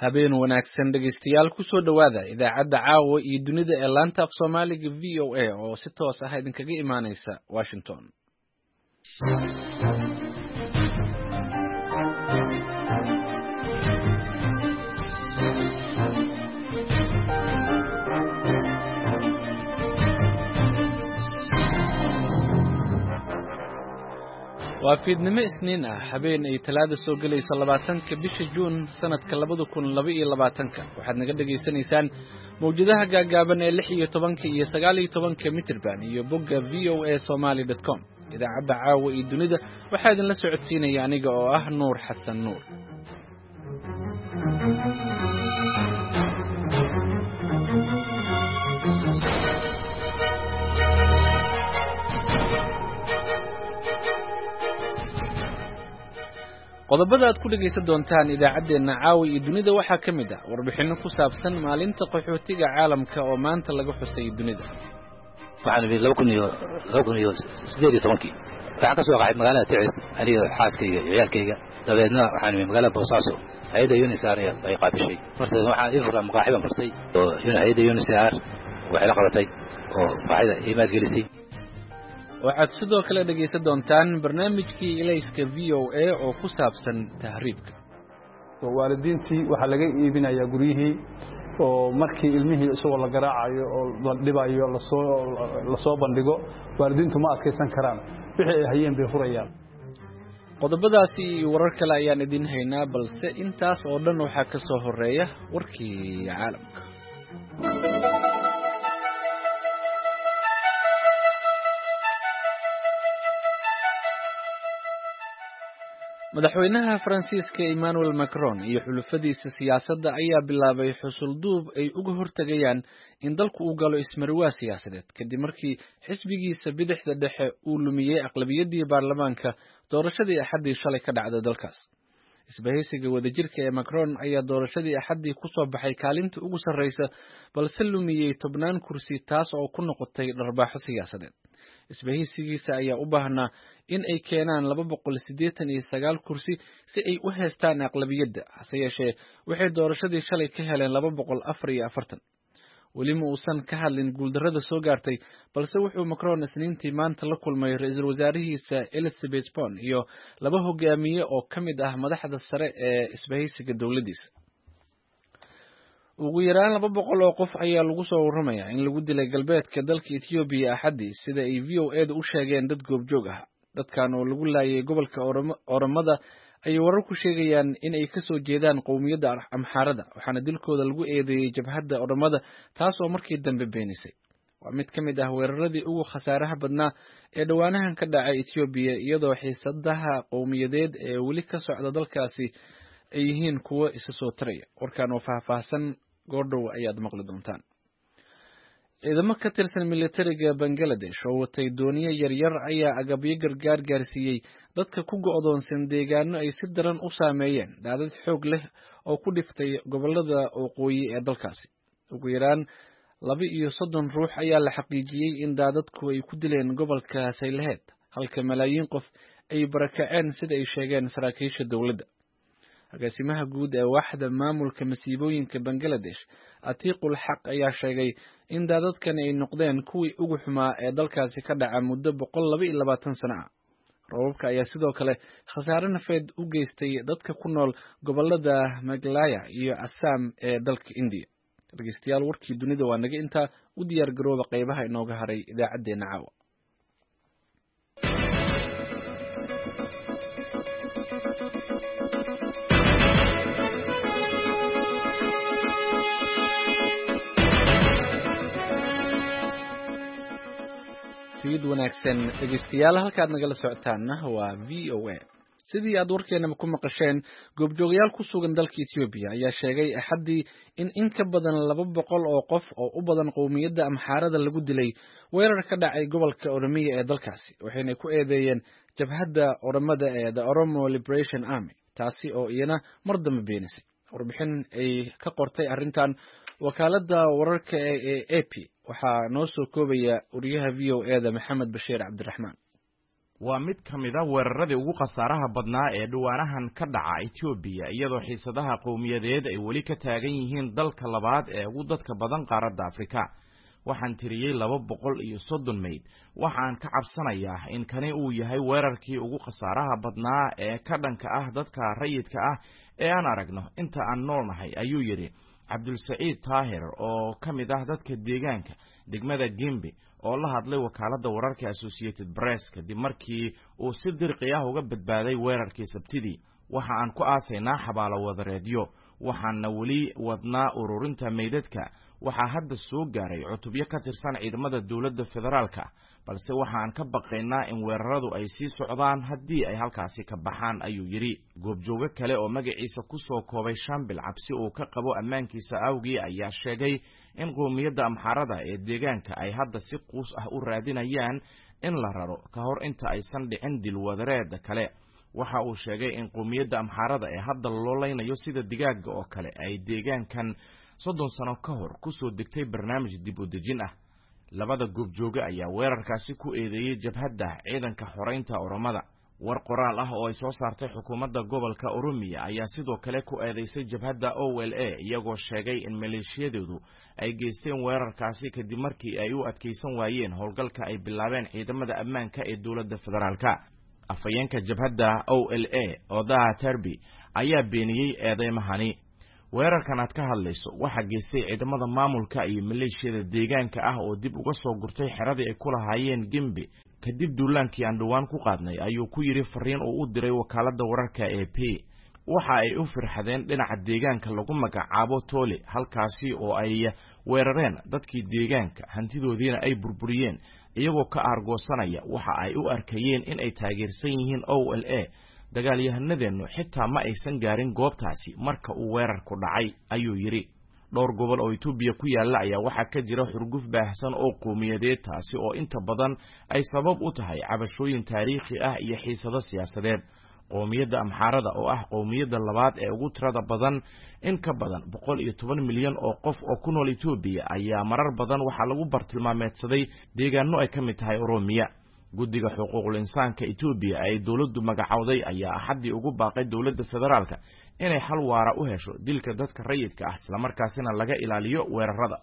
habeen wanaagsan dhegaystayaal ku soo dhowaada idaacadda caawa iyo dunida ee laanta af soomaaliga VOA oo si toos ah idinkaga imaanaysa Washington. waa fiidnimo isniin ah habeen ay talaada soo galayso 20-ka bisha Juun sanadka 2022 waxaad naga dhageysanaysaan mawjadaha gaagaaban ee 16 iyo 19 mitirban iyo bogga voasomali.com. idaacadda caawa iyo dunida waxaa idin la socodsiinaya aniga oo ah Nuur Xasan Nuur. qodobada aad ku dhageysan doontaan idaacadeena caawa iyo dunida waxaa ka mid ah warbixino ku saabsan maalinta qaxootiga caalamka oo maanta laga xusay dunida. waxaan 2018 waxaan ka soo qaxay magaalada Ticis aniga xaaskayga iyo ciyaalkayga dabeedna waxaan magaalada Boosaaso hay'adda UNHCR ay qaabishay martii waxaan ifraa maqaaxiban fartay oo hay'adda UNHCR waxay la qabatay oo faa'iido iimaad gelisay. waxaad sidoo kale dhageysan doontaan barnaamijkii ilayska VOA oo ku saabsan tahriibka. waalidiintii waxa laga iibinayaa guryihii oo markii ilmihii isagoo la garaacayo oo la dhibayo la soo bandhigo waalidiintu ma adkeysan karaan wixii ay hayeen bay furayaan. qodobadaasi iyo warar kale ayaan idin haynaa balse intaas oo dhan waxaa ka soo horeeya warkii caalamka. madaxweynaha Faransiiska Emmanuel Macron iyo xulufadiisa siyaasadda ayaa bilaabay xusulduub ay uga hortagayaan in dalku uu galo ismarwaa siyaasadeed kadib markii xisbigiisa bidixda dhexe uu lumiyay aqlabiyadii baarlamaanka doorashadii Axaddii shalay ka dhacday dalkaas. isbahaysiga wadajirka ee Macron ayaa doorashadii Axaddii ku soo baxay kaalinta ugu sarreysa balse lumiyay 10 kursi taas oo ku noqotay dharbaaxo siyaasadeed. isbahaysigiisa ayaa u baahnaa in ay keenaan 289 kursi si ay u heestaan aqlabiyadda hase yeeshee waxay doorashadii shalay ka heleen 244. weli ma uusan ka hadlin guuldarrada soo gaartay balse wuxuu Macron isniintii maanta la kulmay ra'iisul wasaarihiisa Elizabeth Bon iyo 2 hogaamiye oo ka mid ah madaxda sare ee isbahaysiga dowladdiisa. ugu yaraan 200 oo qof ayaa lagu soo waramayaa in lagu dilay galbeedka dalka Ethiopia Axaddii sida ay VOA u sheegeen dad goobjoog ah. dadkan oo lagu laayay gobolka Oromada ay warar ku sheegayaan in ay ka soo jeedaan qowmiyadda Amxaarada waxaana dilkooda lagu eedeeyay jabhadda Oromada taas oo markii dambe beenisay. waa mid ka mid ah weeraradii ugu khasaaraha badnaa ee dhawaanahan ka dhacay Ethiopia iyadoo xiisadaha qowmiyadeed ee weli ka socda dalkaasi ay yihiin kuwa isa soo taraya. warkaan oo faahfaahsan goordhow ayaad maqli doontaan. ciidamo ka tirsan militariga Bangladesh oo watay dooniyo yaryar ayaa agabyo gargaar gaarsiiyey dadka ku go'doonsan deegaano ay si daran u saameeyeen daadad xoog leh oo ku dhiftay gobolada waqooyi ee dalkaasi. ugu yaraan 32 ruux ayaa la xaqiijiyey in daadadku ay ku dileen gobolka Saylaheed halka malaayiin qof ay barakaceen sida ay sheegeen saraakiisha dowladda. agaasimaha guud ee waaxda maamulka masiibooyinka Bangladesh Atiqul Haq ayaa sheegay in daadadkan ay noqdeen kuwii ugu xumaa ee dalkaasi ka dhaca muddo 122 sano ah. roobabka ayaa sidoo kale khasaare nafeed u geystay dadka ku nool gobolada Meghalaya iyo Assam ee dalka India. dhageystayaal warkii dunida waa naga intaa u diyaar garooba qaybaha inooga haray idaacadeena caawa. fiid wanaagsan dhegeystayaal halkaad nagala socotaana waa VOA. sidii aad warkeenaba ku maqasheen goobjoogayaal ku sugan dalka Ethiopia ayaa sheegay Axaddii in ka badan 200 oo qof oo u badan qowmiyadda Amxaarada lagu dilay weerar ka dhacay gobolka Oromiya ee dalkaasi waxayna ku eedeeyeen jabhadda Oromada ee The Oromo Liberation Army taasi oo iyana mar dambe beenisay. warbixin ay ka qortay arrintan wakaaladda wararka ee AP waxaa noo soo koobaya uriyaha VOA-da Maxamed Bashiir Cabdiraxmaan. waa mid ka mid ah weeraradii ugu khasaaraha badnaa ee dhawaanahan ka dhaca Ethiopia iyadoo xiisadaha qowmiyadeed ay weli ka taagan yihiin dalka labaad ee ugu dadka badan qaaradda Afrika. Waxaan tiriyay 230 meyd. Waxaan ka cabsanayaa in kani uu yahay weerarkii ugu khasaaraha badnaa ee ka dhanka ah dadka rayidka ah ee aan aragno inta aan noolnahay, ayuu yiri Cabdulsaciid Taahir oo ka mid ah dadka deegaanka degmada Gimbi oo la hadlay wakaaladda wararka Associated Press kadib markii uu si dirqi ah uga badbaaday weerarkii Sabtidii. Waxa aan ku aasaynaa xabaalo wadareedyo, waxaana weli wadnaa ururinta meydadka. Waxaa hadda soo gaaray cutubyo ka tirsan ciidamada dawladda federaalka, balse waxaan ka baqaynaa in weeraradu ay sii socdaan haddii ay halkaasi ka baxaan, ayuu yiri. Goobjooge kale oo magaciisa ku soo koobay Shambil cabsi uu ka qabo ammaankiisa awgii ayaa sheegay in qowmiyadda Amxaarada ee deegaanka ay hadda si quus ah u raadinayaan in la raro ka hor inta aysan dhicin dil wadareed kale. Waxa uu sheegay in qowmiyadda Amxaarada ee hadda loo leynayo sida digaaga oo kale ay deegaankan 30 sano ka hor ku soo degtay barnaamij dib u dejin ah. Labada goobjooge ayaa weerarkaasi ku eedeeyay jabhadda ciidanka xoreynta Oromada. War qoraal ah oo ay soo saartay xukuumadda gobolka Oromia ayaa sidoo kale ku eedeysay jabhadda OLA iyagoo sheegay in maleeshiyadoodu ay geysteen weerarkaasi kadib markii ay u adkeysan waayeen howlgalka ay bilaabeen ciidamada ammaanka ee dawladda federaalka. Afayeenka jabhadda OLA Odaa Tarbi ayaa beeniyay eedeymahani. Weerarkan aad ka hadlayso waxa geystay ciidamada maamulka iyo maleeshiyada deegaanka ah oo dib uga soo gurtay xeradii ay ku lahaayeen Gimbi kadib duulaankii aan dhawaan ku qaadnay, ayuu ku yiri fariin uu u diray wakaaladda wararka AP. Waxa ay u firxadeen dhinaca deegaanka lagu magacaabo Tole, halkaasi oo ay weerareen dadkii deegaanka, hantidoodiina ay burburiyeen iyagoo ka argoosanaya waxa ay u arkayeen in ay taageersan yihiin OLA. Dagaalyahanadeennu xitaa ma aysan gaarin goobtaasi marka uu weerarku dhacay, ayuu yiri. Dhowr gobol oo Itoobiya ku yaala ayaa waxa ka jira xurguf baahsan oo qowmiyadeed, taasi oo inta badan ay sabab u tahay cabashooyin taariikhi ah iyo xiisado siyaasadeed. Qowmiyadda Amxaarada oo ah qowmiyadda labaad ee ugu tirada badan, in ka badan 110 milyan oo qof oo ku nool Itoobiya, ayaa marar badan waxa lagu bartilmaameedsaday deegaano ay ka mid tahay Oromia. Guddiga xuquuqul insaanka Itoobiya ay dawladdu magacawday ayaa axadii ugu baaqay dawladda federaalka inay xal waara u hesho dilka dadka rayidka ah isla markaasina laga ilaaliyo weerarada.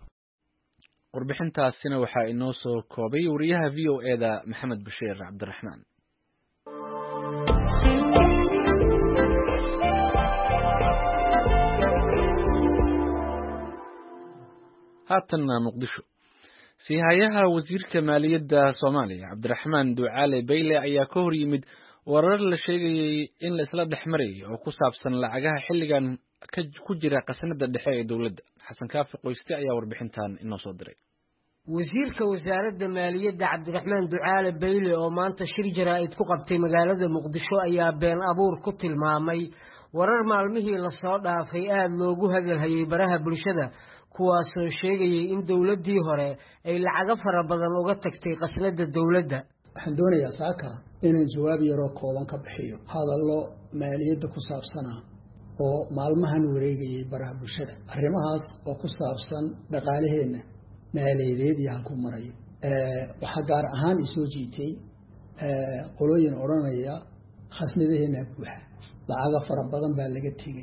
Warbixintaasina waxa inoo soo koobay wariyaha VOA-da Maxamed Bashiir Cabdiraxmaan. haatanna Muqdisho. Sihayaha wasiirka maaliyadda Soomaaliya Cabdiraxmaan Ducaale Bayle ayaa ka hor yimid warar la sheegayay in la isla dhexmaray oo ku saabsan lacagaha xilligan ku jira qasnada dhexe ee dawladda. Xasan Kaafi Qoyste ayaa warbixintan inoo soo diray. wasiirka wasaaradda maaliyadda Cabdiraxmaan Ducaale Bayle oo maanta shir jaraa'id ku qabtay magaalada Muqdisho ayaa been abuur ku tilmaamay warar maalmihii la soo dhaafay aad loogu hadalhayay baraha bulshada, kuwaasoo sheegayay in dawladdii hore ay lacago fara badan uga tagtay qasnada dawladda. waxaan doonayaa saaka inaan jawaab yaroo kooban ka bixiyo hadallo maaliyadda ku saabsanaa oo maalmahan wareegayay baraha bulshada. arrimahaas oo ku saabsan dhaqaalaheenna maaliyadeed iyo halku marayo. waxaa gaar ahaan isoo jiitay qolooyin odhanaya khasnadaheenna buuxa, lacago fara badan baa laga tegey.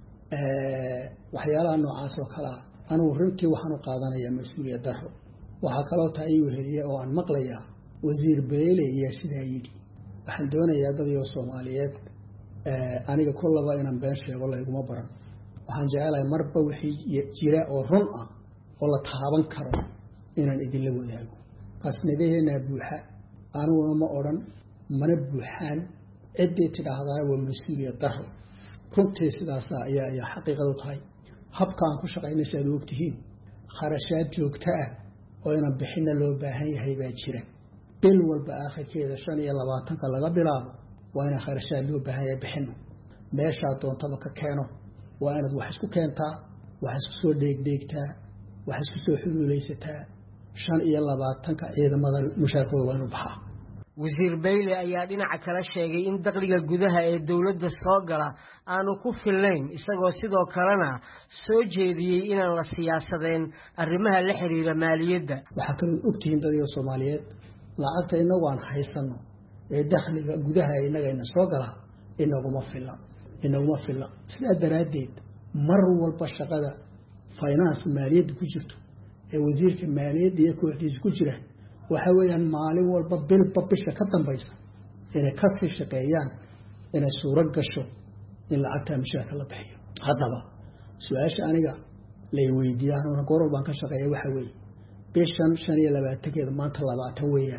waxyaalaha noocaas oo kalea anugu runtii waxaan u qaadanayaa mas-uuliyad darro. waxaa kaloo taa ii weheliya oo aan maqlayaa wasiir Bayle ayaa sidaa yidhi. waxaan doonayaa dadyo Soomaaliyeed aniga kullaba inaan been sheego layguma baran. waxaan jecelahay marba wixii jira oo run ah oo la taaban karo inaan idinla wadaago. qasnadaheenna buuxa aniguna ma odhan, mana buuxaan. ciddii tidhaahdaa waa mas-uuliyad darro. runtii sidaas ayaa xaqiiqadu tahay. habka aan ku shaqaynay si aad u ogtihiin, kharashaad joogto ah oo inaan bixinna loo baahan yahay baa jira. bil walba aakhirkeeda 25 laga bilaabo waa inaan kharashaad loo baahan yahay bixinno. meeshaa doontaba ka keeno waa inaad wax isku keentaa, wax isku soo dheegdheegtaa, wax isku soo xuduulaysataa. 25 ciidamada mushaarkooda waa inuu baxaa. wasiir Bayle ayaa dhinaca kale sheegay in dakhliga gudaha ee dawladda soo gala aanu ku fillayn, isagoo sidoo kalena soo jeediyay inaan la siyaasadeen arrimaha la xiriira maaliyadda. waxaa kaloo ogtihiin dadka Soomaaliyeed lacagta inagu aan haysano dakhliga gudaha inagayna soo gala inaguma filla sidaa daraaddeed mar walba shaqada finance maaliyadda ku jirto ee wasiirka maaliyadda iyo kooxdiisa ku jira waxa weeyaan maalin walba bilba bisha ka dambaysa inay ka sii shaqeeyaan inay suuro gasho in lacagta mishaarka la bixiyo haddaba su-aasha aniga lay weydiiyaan una goor baan ka shaqeeya waxa weeye bishan 25 maanta 20 weeyaan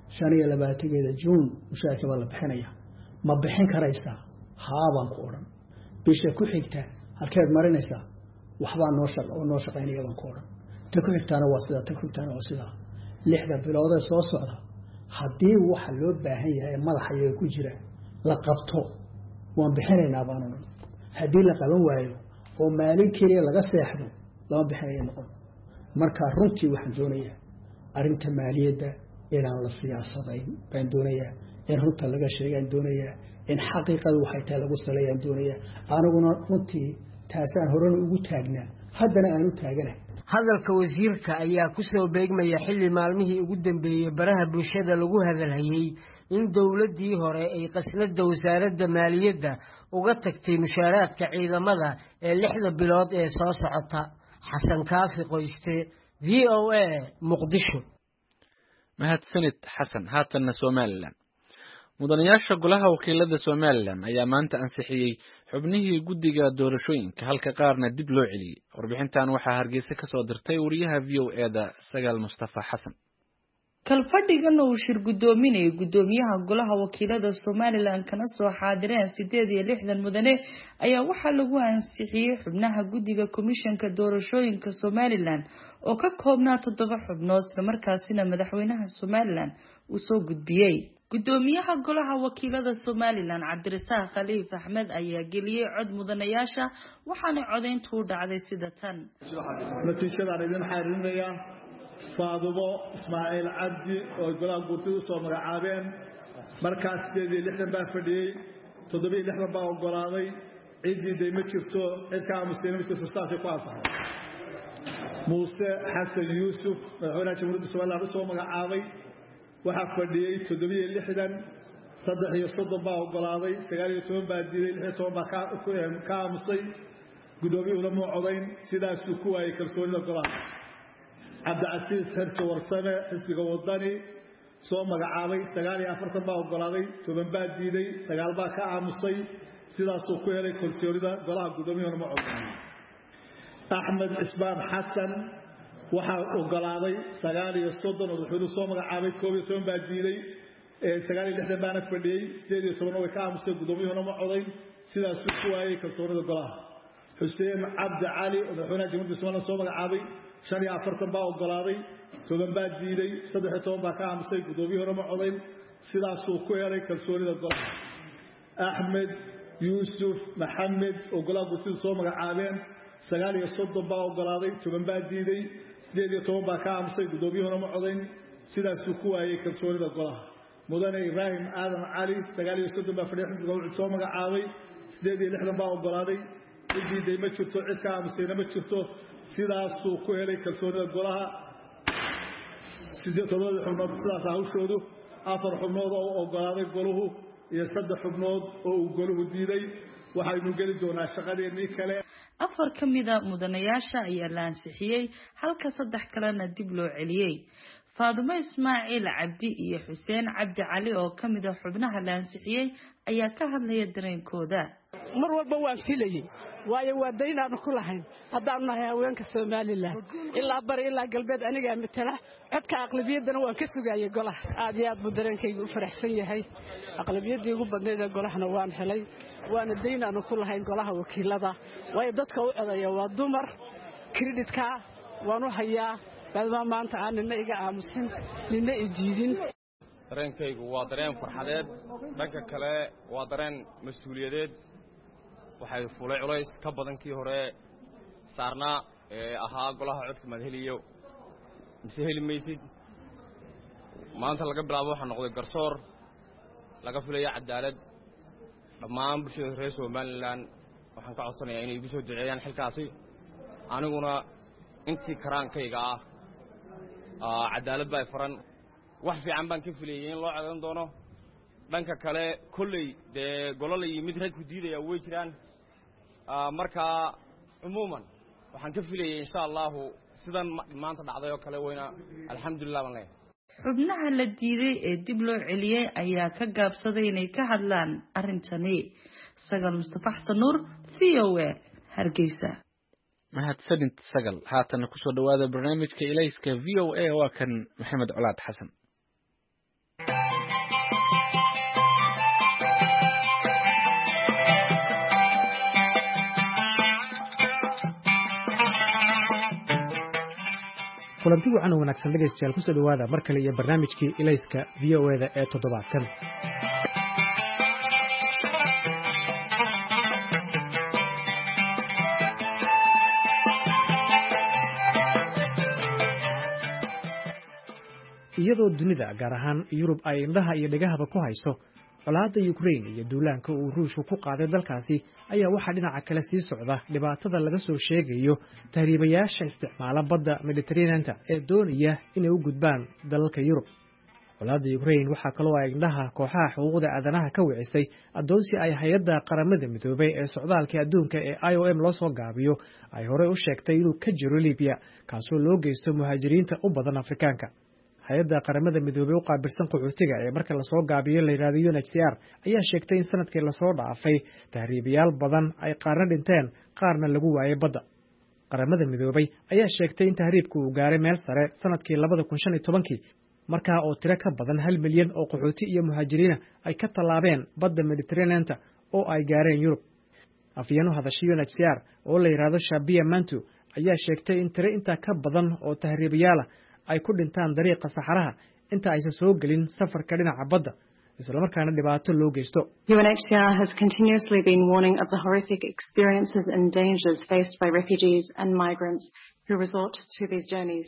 25 June mishaarka baa la bixinaya ma bixin karaysaa haabaan ku oran bisha ku xigta halkeed marinaysaa waxbaa noo shaqeynaya baan ku oran ta ku xigtaana waa sida ta ku xigtaana waa sida 6 bilood ee soo socda haddii waxa loo baahan yahay madaxayga ku jira la qabto waan bixinaynaa baan oran haddii la qaban waayo oo maalin kaliya laga seexdo lama bixinayo noqon marka runtii waxaan doonayaa arinta maaliyadda inaan la siyaasadayn baan doonayaa in runta laga sheegaan doonayaa in xaqiiqadu waxay tahay lagu saleeyaan doonayaa anaguna runtii taasaan horena ugu taagnaa haddana aan u taaganahay hadalka wasiirka ayaa ku soo beegmaya xilli maalmihii ugu dambeeyay baraha bulshada lagu hadalhayay in dawladdii hore ay qasnada wasaaradda maaliyadda uga tagtay mushaaraadka ciidamada ee 6 bilood ee soo socota xasan kaafi qoyste VOA Muqdisho mahadsanid xasan haatanna Somaliland mudanayaasha golaha wakiilada Somaliland ayaa maanta ansixiyay xubnihii guddiga doorashooyinka halka qaarna dib loo celiyay warbixintan waxaa Hargeysa ka soo dirtay wariyaha VOA-da Sagaal Mustafa Xasan kalfadhigan uu shir gudoominay gudoomiyaha golaha wakiilada Somaliland kana soo xaadireen 8 mudane ayaa waxaa lagu ansixiyay xubnaha guddiga komishanka doorashooyinka Somaliland oo ka koobnaa 7 xubnood isla markaasina madaxweynaha Somaliland uu soo gudbiyay gudoomiyaha golaha wakiilada Somaliland Cabdirasaaq Khaliif Axmed ayaa geliyay cod mudanayaasha waxaana codeyntu u dhacday sida tan natiijada idin xaririnaya Faadumo Ismaaciil Cabdi oo golaha guurtida soo magacaabeen markaas 60 baa fadhiyay 76 baa ogolaaday cidii deema jirto cidka aamuseen ma jirto saasi ku asaxay Muuse Xasan Yuusuf madaxweynaha jamhuuriyadda Soomaaliya soo magacaabay waxa fadhiyay 76 33 baa ogolaaday 19 baa diiday 16 baa ka aamusay gudoomiyuhu lama codeyn sidaas uu ku waayay kalsoonida golaha Cabdicasiis Xirsi Warsame xisbiga wadani soo magacaabay 49 baa ogolaaday 7 baa diiday 9 baa ka aamusay sidaas uu ku helay kalsoonida golaha gudoomiyuhu lama codeyn Ahmed Ismaan Xasan waxa ogolaaday 39 wuxuu soo magacaabay 12 baa diiday 69 baana fadhiyay 18 way ka aamusay gudoomiyuhu lama codeyn sidaas uu ku waayay kalsoonida golaha Xuseen Cabdi Cali madaxweynaha jamhuuriyadda Soomaaliya soo magacaabay 45 baa ogolaaday 7 baa diiday 13 baa ka aamusay gudoomiyuhu lama codeyn sidaas uu ku helay kalsoonida golaha Ahmed Yuusuf Maxamed golaha guurtida soo magacaabeen 39 baa ogolaaday 7 baa diiday 18 baa ka aamusay gudoomiyuhu lama codeyn sidaas uu ku waayay kalsoonida golaha mudane Ibrahim Aadan Cali 39 baa fadhiyay xisbiga wuxuu soo magacaabay 86 baa ogolaaday cidii deema jirto cid ka aamusay ma jirto sidaas uu ku helay kalsoonida golaha 8 xubnood sidaas hawshoodu 4 xubnood oo ogolaaday goluhu iyo 3 xubnood oo uu goluhu diiday waxaynu geli doonaa shaqadeennii kale 4 kamida mudanayaasha ayaa la ansixiyay halka 3 kalena dib loo celiyay Faadumo Ismaaciil Cabdi iyo Xuseen Cabdi Cali oo kamida xubnaha la ansixiyay ayaa ka hadlaya dareenkooda mar walba waan filayay waayo waa daynaan ku lahayn haddaan nahay haweenka Somaliland ilaa bari ilaa galbeed aniga matala codka aqlabiyadana waan ka sugayay golaha aad iyo aad buu dareenkaygu u faraxsan yahay aqlabiyadii ugu badneed golahana waan helay waana daynaan ku lahayn golaha wakiilada waayo dadka u codaya waa dumar kreditka waanu hayaa badma maanta aan iga aamusin nina diidin dareenkaygu waa dareen farxadeed dhanka kale waa dareen mas'uuliyadeed waxay fulay culays ka badankii hore saarnaa ahaa golaha codka madheliyo mise heli maysid maanta laga bilaabo waxa noqday garsoor laga filayo cadaalad dhammaan bulshada reer Somaliland waxaan ka codsanayaa inay igu soo duceeyaan xilkaasi aniguna intii karaankayga cadaalad baa faran wax fiican baan ka filayay in loo codan doono dhanka kale kolley dee golol iyo mid rag ku diidaya way jiraan markaa umuuman waxaan ka filayay insha allahu sidan maanta dhacday oo kale weyna alxamdulilah baan leeyahay xubnaha la diiday ee dib loo celiyey ayaa ka gaabsaday inay ka hadlaan arrintani sagal mustafa xasan nuur VOA hargeysa mahadsanid sagal haatan ku soo dhawaada barnaamijka ilayska VOA waa kan maxamed colaad xasan kulanti wacan wanaagsan dhegaystayaal kusoo dhawaada mar kale iyo barnaamijkii ilayska VOA-da ee toddobaadkan iyadoo dunida gaar ahaan Yurub ay indhaha iyo dhagahaba ku hayso colaadda Ukraine iyo duulaanka uu Ruushku ku qaaday dalkaasi ayaa waxa dhinaca kale sii socda dhibaatada laga soo sheegayo tahriibayaasha isticmaala badda Mediterranean-ta ee doonaya inay u gudbaan dalalka Yurub. colaadda Ukraine waxa kaloo ay indhaha kooxaha xuquuqda aadanaha ka wicisay adoonsi ay hay'adda qaramada midoobay ee socdaalka adduunka ee IOM loo soo gaabiyo ay hore u sheegtay inuu ka jiro Libya kaasoo loo geysto muhaajiriinta u badan Afrikaanka. hay'adda qaramada midoobay u qaabilsan qaxootiga ee marka la soo gaabiyo la yiraahdo UNHCR ayaa sheegtay in sanadkii la soo dhaafay tahriibayaal badan ay qaarna dhinteen qaarna lagu waayay badda. qaramada midoobay ayaa sheegtay in tahriibku uu gaaray meel sare sanadkii 2015 markaa oo tiro ka badan 1 milyan oo qaxooti iyo muhaajiriin ay ka tallaabeen badda Mediterranean-ta oo ay gaareen Yurub. afyeen u hadashay UNHCR oo la yiraahdo Shabia Mantu ayaa sheegtay in tiro inta ka badan oo tahriibayaal ay ku dhintaan dariiqa saxaraha inta aysan soo gelin safarka dhinaca badda isla markaana dhibaato loo geysto. UNHCR has continuously been warning of the horrific experiences and dangers faced by refugees and migrants who resort to these journeys.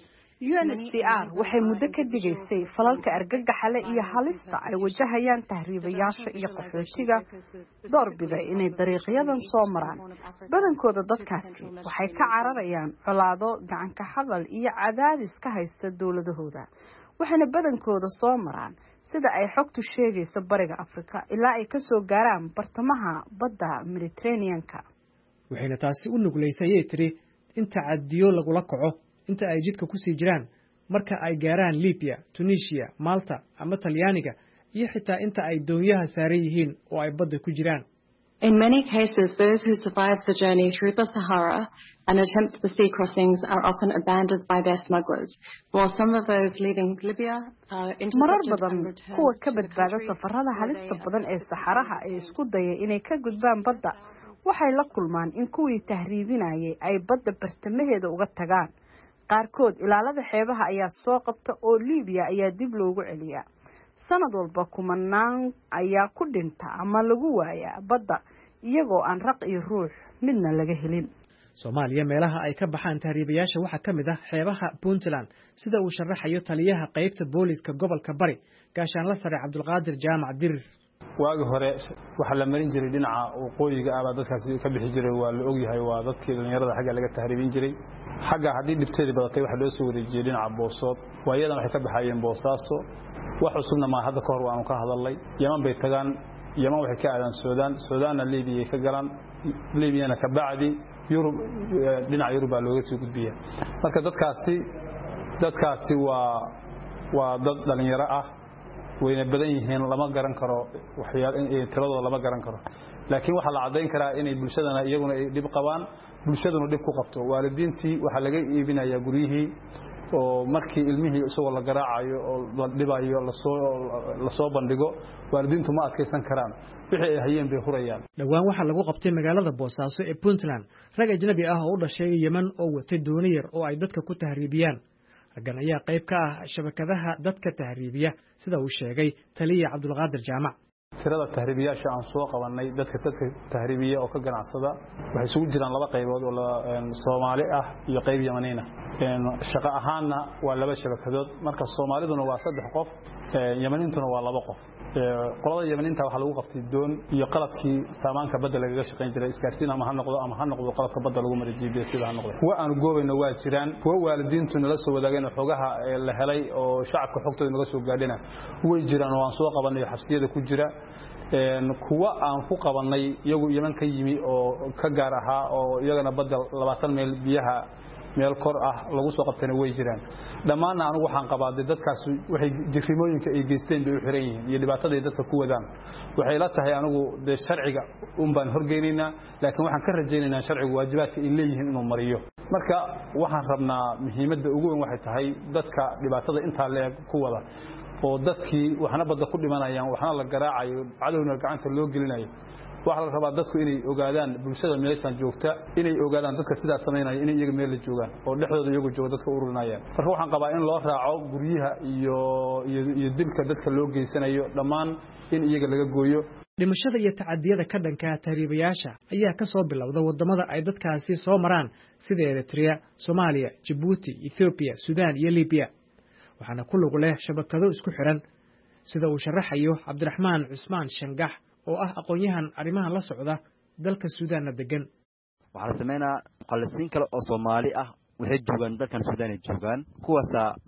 UNHCR waxay muddo ka digaysay falalka argagaxa leh iyo halista ay wajahayaan tahriibayaasha iyo qaxootiga doorbida inay dariiqyadan soo maraan. badankooda dadkaasi waxay ka cararayaan colaado, gacan ka hadal iyo cadaadis ka haysta dawladahooda. waxaana badankooda soo maraan sida ay xogtu sheegayso bariga Afrika ilaa ay ka soo gaaraan bartamaha badda Mediterranean-ka. waxayna taasi u nugleysay tiri inta cadiyo lagula kaco inta ay jidka ku sii jiraan marka ay gaaraan Libya, Tunisia, Malta ama Talyaaniga iyo xitaa inta ay doonyaha saaran yihiin oo ay badda ku jiraan. In many cases, those who survive the journey through the Sahara and attempt the sea crossings are often abandoned by their smugglers, while some of those leaving Libya are intercepted and returned. kuwa ka badbaada safarada halista badan ee Saharaha ee isku dayay inay ka gudbaan badda waxay la kulmaan in kuwii tahriibinayay ay badda bartamaheeda uga tagaan. qaarkood ilaalada xeebaha ayaa soo qabta oo Libya ayaa dib loogu celiyaa. sanad walba kumanaan ayaa ku dhinta ama lagu waayaa badda iyagoo aan raq iyo ruux midna laga helin. Soomaaliya meelaha ay ka baxaan tahriibayaasha waxa kamid ah xeebaha Puntland sida uu sharaxayo taliyaha qaybta booliska gobolka Bari gaashaanle sare Cabdulqaadir Jaamac Dirir. waagi hore waxa la marin jiray dhinaca waqooyiga ah dadkaasi ka bixi jiray waa la og yahay waa dadkii dhalinyarada xagga laga tahriibin jiray xagga hadii dhibteedii badatay waxa loo soo wareejiyay dhinaca Boosod waayadan waxay ka baxayeen Boosaaso wax cusubna ma hadda ka hor waanu ka hadalay Yemen bay tagaan Yemen waxay ka aadaan Suudaanna Liibiya ka galaan Liibiyana ka bacdi Yurub dhinaca Yurub baa looga soo gudbiyaa marka dadkaasi waa dad dhalinyaro ah wayna badan yihiin lama garan karo waxyaal in tiradooda lama garan karo laakiin waxa la cadeyn karaa inay bulshadana iyaguna ay dib qabaan bulshaduna dib ku qabto waalidiintii waxa laga iibinayaa guryihii oo markii ilmihii isagoo la garaacayo oo la dhibayo la soo bandhigo waalidiintu ma adkeysan karaan wixii ay hayeen bay hurayaan. dhawaan waxa lagu qabtay magaalada Boosaaso ee Puntland rag ajnabi ah oo u dhashay Yemen oo watay dooni yar oo ay dadka ku tahriibiyaan. raggan ayaa qayb ka ah shabakadaha dadka tahriibiya sida uu sheegay taliye Cabdulqaadir Jaamac. tirada tahriibiyaasha aan soo qabanay dadka tahriibiya oo ka ganacsada waxay isugu jiraan laba qaybood oo Soomaali ah iyo qayb Yemeniin ah. shaqo ahaanna waa laba shabakadood marka Soomaaliduna waa 3 qof Yemeniintuna waa 2 qof qolada Yemeniinta waxa lagu qabtay doon iyo qalabkii saamaanka badda lagaga shaqeyn jiray iskaashiin ama ha noqdo qalabka badda lagu maray GPS sida ha noqdo kuwa aan goobayno waa jiraan kuwa waalidiintu nala soo wadaageen xogaha la helay oo shacabka xogtooda naga soo gaadhina way jiraan oo aan soo qabanay xabsiyada ku jira kuwa aan ku qabanay iyagu Yemen ka yimi oo ka gaar ahaa oo iyagana badda 20 meel biyaha meel kor ah lagu soo qabtayna way jiraan dhammaan anigu waxaan qabaaday dadkaas waxay jirrimooyinka ay geysteen bay u xiran yihiin iyo dhibaatada ay dadka ku wadaan waxay la tahay anigu de sharciga baan horgeynaynaa laakiin waxaan ka rajaynaynaa sharcigu waajibaadka ay leeyihiin inuu mariyo marka waxaan rabnaa muhiimadda ugu weyn waxay tahay dadka dhibaatada inta leeg ku wada oo dadkii waxna badda ku dhimanayaan waxna la garaacayo cadowna gacanta loo gelinayo waxa la rabaa dadku inay ogaadaan bulshada meeshan joogta inay ogaadaan dadka sidaas sameynaya inay iyaga meel la joogaan oo dhexdooda iyagu jooga dadka ururinayaan marka waxaan qabaa in loo raaco guryaha iyo dilka dadka loo geysanayo dhammaan in iyaga laga gooyo dhimashada iyo tacadiyada ka dhanka tahriibayaasha ayaa ka soo bilowda wadamada ay dadkaasi soo maraan sida Eritrea, Soomaaliya, Djibouti, Ethiopia, Sudan iyo Libya waxaana ku lug leh shabakado isku xiran sida uu sharaxayo Cabdiraxmaan Cusmaan Shangax oo ah aqoonyahan arrimaha la socda dalka Suudaan degan waxa la sameeynaa qalasiin kale oo Soomaali ah waxay joogan dalkan Suudaan ay joogan kuwaas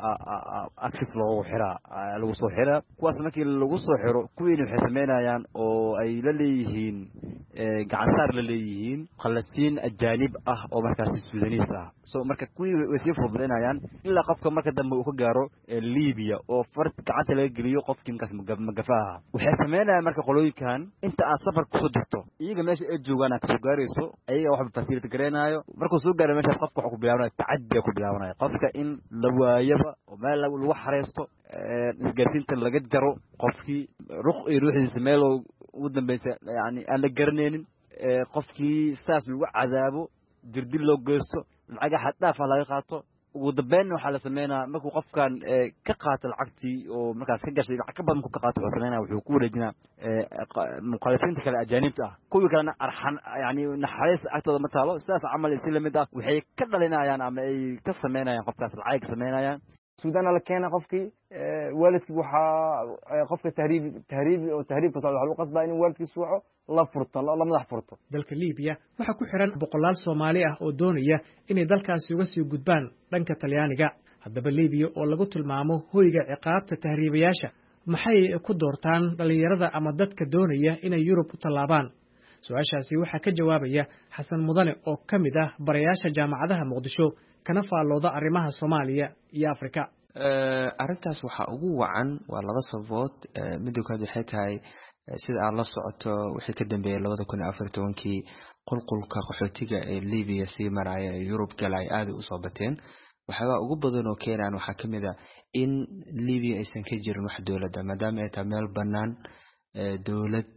access loo xiraa lagu soo xiraa kuwaas markii lagu soo xiro kuwiina waxay sameynayaan oo ay la leeyihiin gacan saar la leeyihiin qalasiin ajaanib ah oo markaas Suudaaniis ah soo marka kuwii way sii fududeynayaan ilaa qofka marka dambe uu ka gaaro Liibiya oo fard gacanta laga geliyo qofkii markaas magafaha waxay sameynayaan marka qolooyinkan inta aad safar ku soo dirto iyaga meesha ay joogaan ka soo gaarayso ayaga wax facility gareenayo markuu soo gaaro meesha qofka waxa ku bilaabanayo tacaddi ku bilaabanayo qofka in la waayaba oo meel lagu xareesto isgaarsiinta laga jaro qofkii ruuxiisa meel ugu dambeysay yani aan la garanaynin qofkii saas lagu cadaabo dirdil loo geysto lacag xad dhaaf laga qaato ugu dambeyn waxa la sameeynaa markuu qofkan ka qaato lacagtii oo markaas ka gashay lacag ka badan ku qaato wuxuu sameeynaa wuxuu ku wareejinaa muqallisiinta kale ajaanibta ah kuwii kalena arxan yani naxariis agtooda ma taalo sidaas camal si lamid ah waxay ka dhalinayaan ama ay ka sameynayaan qofkaas lacag ka sameynayaan Suudaan la keenay qofkii waalidkii waxa qofka tahriibka soo waxa uu qasbaa in waalidkiisu waco la furto la madax furto dalka Liibiya waxa ku xiran boqolaal Soomaali ah oo doonaya inay dalkaasi uga sii gudbaan dhanka Talyaaniga haddaba Liibiya oo lagu tilmaamo hoyga ciqaabta tahriibayaasha maxay ku doortaan dhalinyarada ama dadka doonaya inay Yurub u tallaabaan su'aashaasi waxa ka jawaabaya Xasan Mudane oo kamid ah barayaasha jaamacadaha Muqdisho kana faalooda arrimaha Soomaaliya iyo Afrika arintaas waxa ugu wacan waa laba sababood mid ka waxay tahay sida aan la socoto wixii ka dambeeyay 2014kii qulqulka qaxootiga ee Liibiya sii maraya ee Yurub galay aad u soo bateen waxaa ugu badan oo keenan waxa kamid ah in Liibiya aysan ka jirin wax dawladda maadaama ay tahay meel banaan dawlad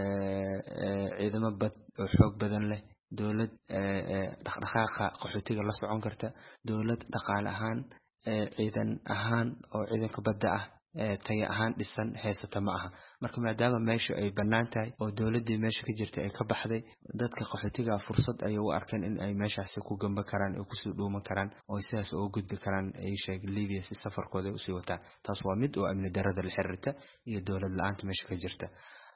ciidamo bad oo xoog badan leh dawlad dhaqdhaqaaqa qaxootiga la socon karta dawlad dhaqaale ahaan ciidan ahaan oo ciidanka badda ah tayo ahaan dhisan heesata ma aha marka maadaama meesha ay banaan tahay oo dawladii meesha ka jirtay ay ka baxday dadka qaxootiga fursad ay u arkeen in ay meeshaasi ku gamba karaan oo ku soo dhooman karaan oo sidaas oo gudbi karaan ay sheeg Liibiya si safarkooda u sii wataan taas waa mid oo amni darada la xiriirta iyo dawlad la'aanta meesha ka jirta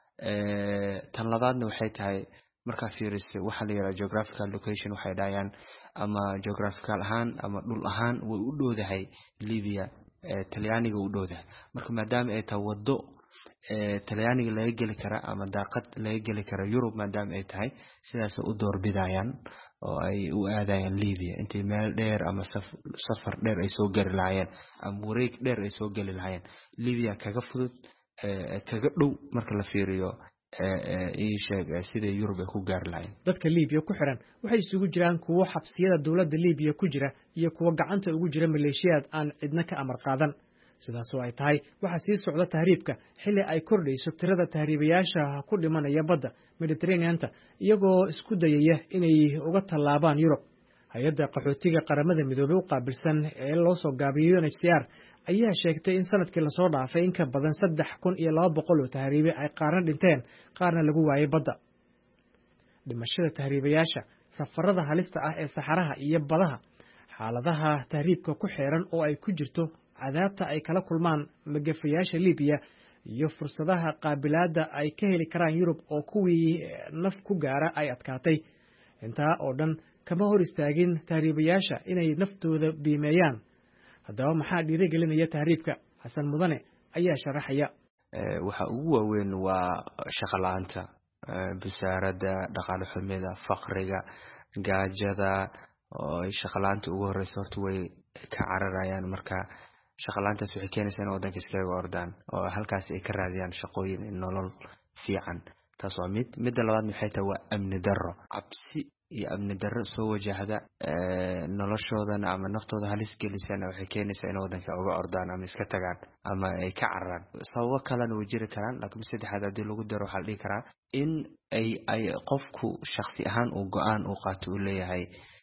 tan labaadna waxay tahay marka fiirisay waxa la yiraahdo geographical location waxay dhayaan ama geographical ahaan ama dhul ahaan way u dhowdahay Liibiya Talyaaniga u dhowdahay marka maadaama ay tahay wado Talyaaniga laga gali kara ama daaqad laga gali kara Yurub maadaama ay tahay sidaas u doorbidayaan oo ay u aadayaan Liibiya intii meel dheer ama safar dheer ay soo gari lahaayeen ama wareeg dheer ay soo gali lahaayeen Liibiya kaga fudud kaga dhow marka la fiiriyo sida Yurub ay ku gaar lahayn dadka Liibiya ku xiran waxay isugu jiraan kuwa xabsiyada dawladda Liibiya ku jira iyo kuwa gacanta ugu jira maleeshiyad aan cidna ka amar qaadan sidaas oo ay tahay waxa sii socda tahriibka xilli ay kordhayso tirada tahriibayaasha ku dhimanaya badda Mediterranean-ta iyagoo isku dayaya inay uga tallaabaan Yurub hay'adda qaxootiga qaramada midoobay u qaabilsan ee loo soo gaabiyo UNHCR ayaa sheegtay in sanadkii la soo dhaafay in ka badan 3200 oo tahriibe ay qaarna dhinteen qaarna lagu waayay badda dhimashada tahriibayaasha safarada halista ah ee saxaraha iyo badaha xaaladaha tahriibka ku xeeran oo ay ku jirto cadaabta ay kala kulmaan magafayaasha Liibiya iyo fursadaha qaabilaadda ay ka heli karaan Yurub oo kuwii naf ku gaara ay adkaatay intaa oo dhan kama hor istaagin tahriibayaasha inay naftooda biimeeyaan haddaba maxaa dhiirigelinaya tahriibka xasan mudane ayaa sharaxaya waxa ugu waaweyn waa shaqo la'aanta busaaradda dhaqaale xumida faqriga gaajada oo shaqo la'aanta ugu horeysa horta way ka cararayaan marka shaqo la'aantaas waxay keenaysaa in waddanka iskaga ordaan oo halkaas ay ka raadiyaan shaqooyin nolol fiican taas waa midda labaad maxay tahay waa amni darro cabsi iyo amni darro soo wajahda noloshoodan ama naftooda halis gelisana waxay keenaysaa in waddanka uga ordaan ama iska tagaan ama ay ka cararaan sababo kalena way jiri karaan laakiin saddexaad haddii lagu daro waxaa la dhihi karaa in ay qofku shakhsi ahaan uu go-aan uu qaato uu leeyahay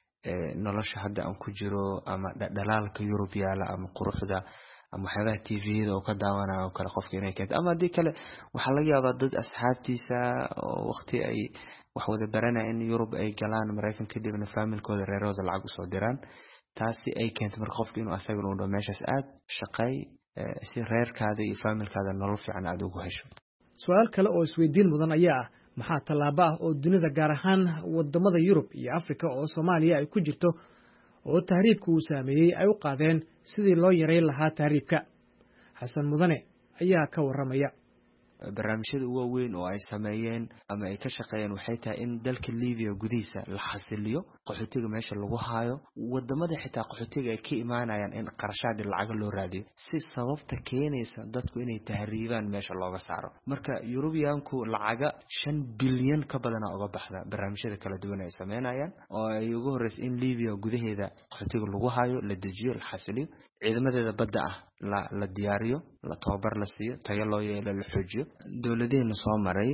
nolosha hadda aan ku jiro ama dhalaalka Yurub yaala ama quruxda ama waxyaabaha TV-da oo ka daawanayo oo kale qofka inay keento ama haddii kale waxaa laga yaabaa dad asxaabtiisa oo waqti ay wax wada baranaya in Yurub ay galaan Mareykan kadibna faamilkooda reerooda lacag usoo diraan taasi ay keento marka qofka inuu asagana u dhaw meeshaas aad shaqay si reerkaada iyo faamilkaada nolol fiican aad ugu hesho su-aal kale oo isweydiin mudan ayaa ah maxaa tallaabo ah oo dunida gaar ahaan wadamada Yurub iyo Afrika oo Soomaaliya ay ku jirto oo tahriibku uu saameeyay ay u qaadeen sidii loo yareyn lahaa tahriibka xasan mudane ayaa ka waramaya barnaamijyada ugu weyn oo ay sameeyeen ama ay ka shaqeeyeen waxay tahay in dalka Liibiya gudihiisa la xasiliyo qaxootiga meesha lagu haayo wadamada xitaa qaxootiga ay ka imaanayaan in qarashaad lacag loo raadiyo si sababta keenaysa dadku inay tahriibaan meesha looga saaro marka Yurubiyaanku lacaga 5 bilyan ka badan uga baxda barnaamijyada kala duwan ay sameeyaan oo ay ugu horeysa in Liibiya gudaheeda qaxootiga lagu haayo la dejiyo la xasiliyo ciidamadeeda badda ah la diyaariyo la tababar la siiyo tayo loo yeelo la xoojiyo dawladeena soo maray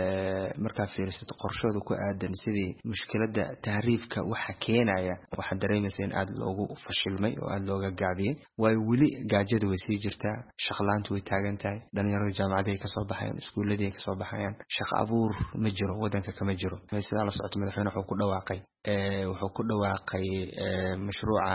markaa fiirsato qorshooda ku aadan sidii mushkiladda tahriibka waxa keenaya waxa dareemaysa in aad loogu fashilmay oo aad looga gaabiyay way wili gaajada way sii jirtaa shaqlaantu way taagan tahay dhalinyarada jaamacadeed ka soo baxayaan iskuuladii ka soo baxayaan shaqo abuur ma jiro waddanka kama jiro sidaa la socoto madaxweyne wuxuu ku dhawaaqay mashruuca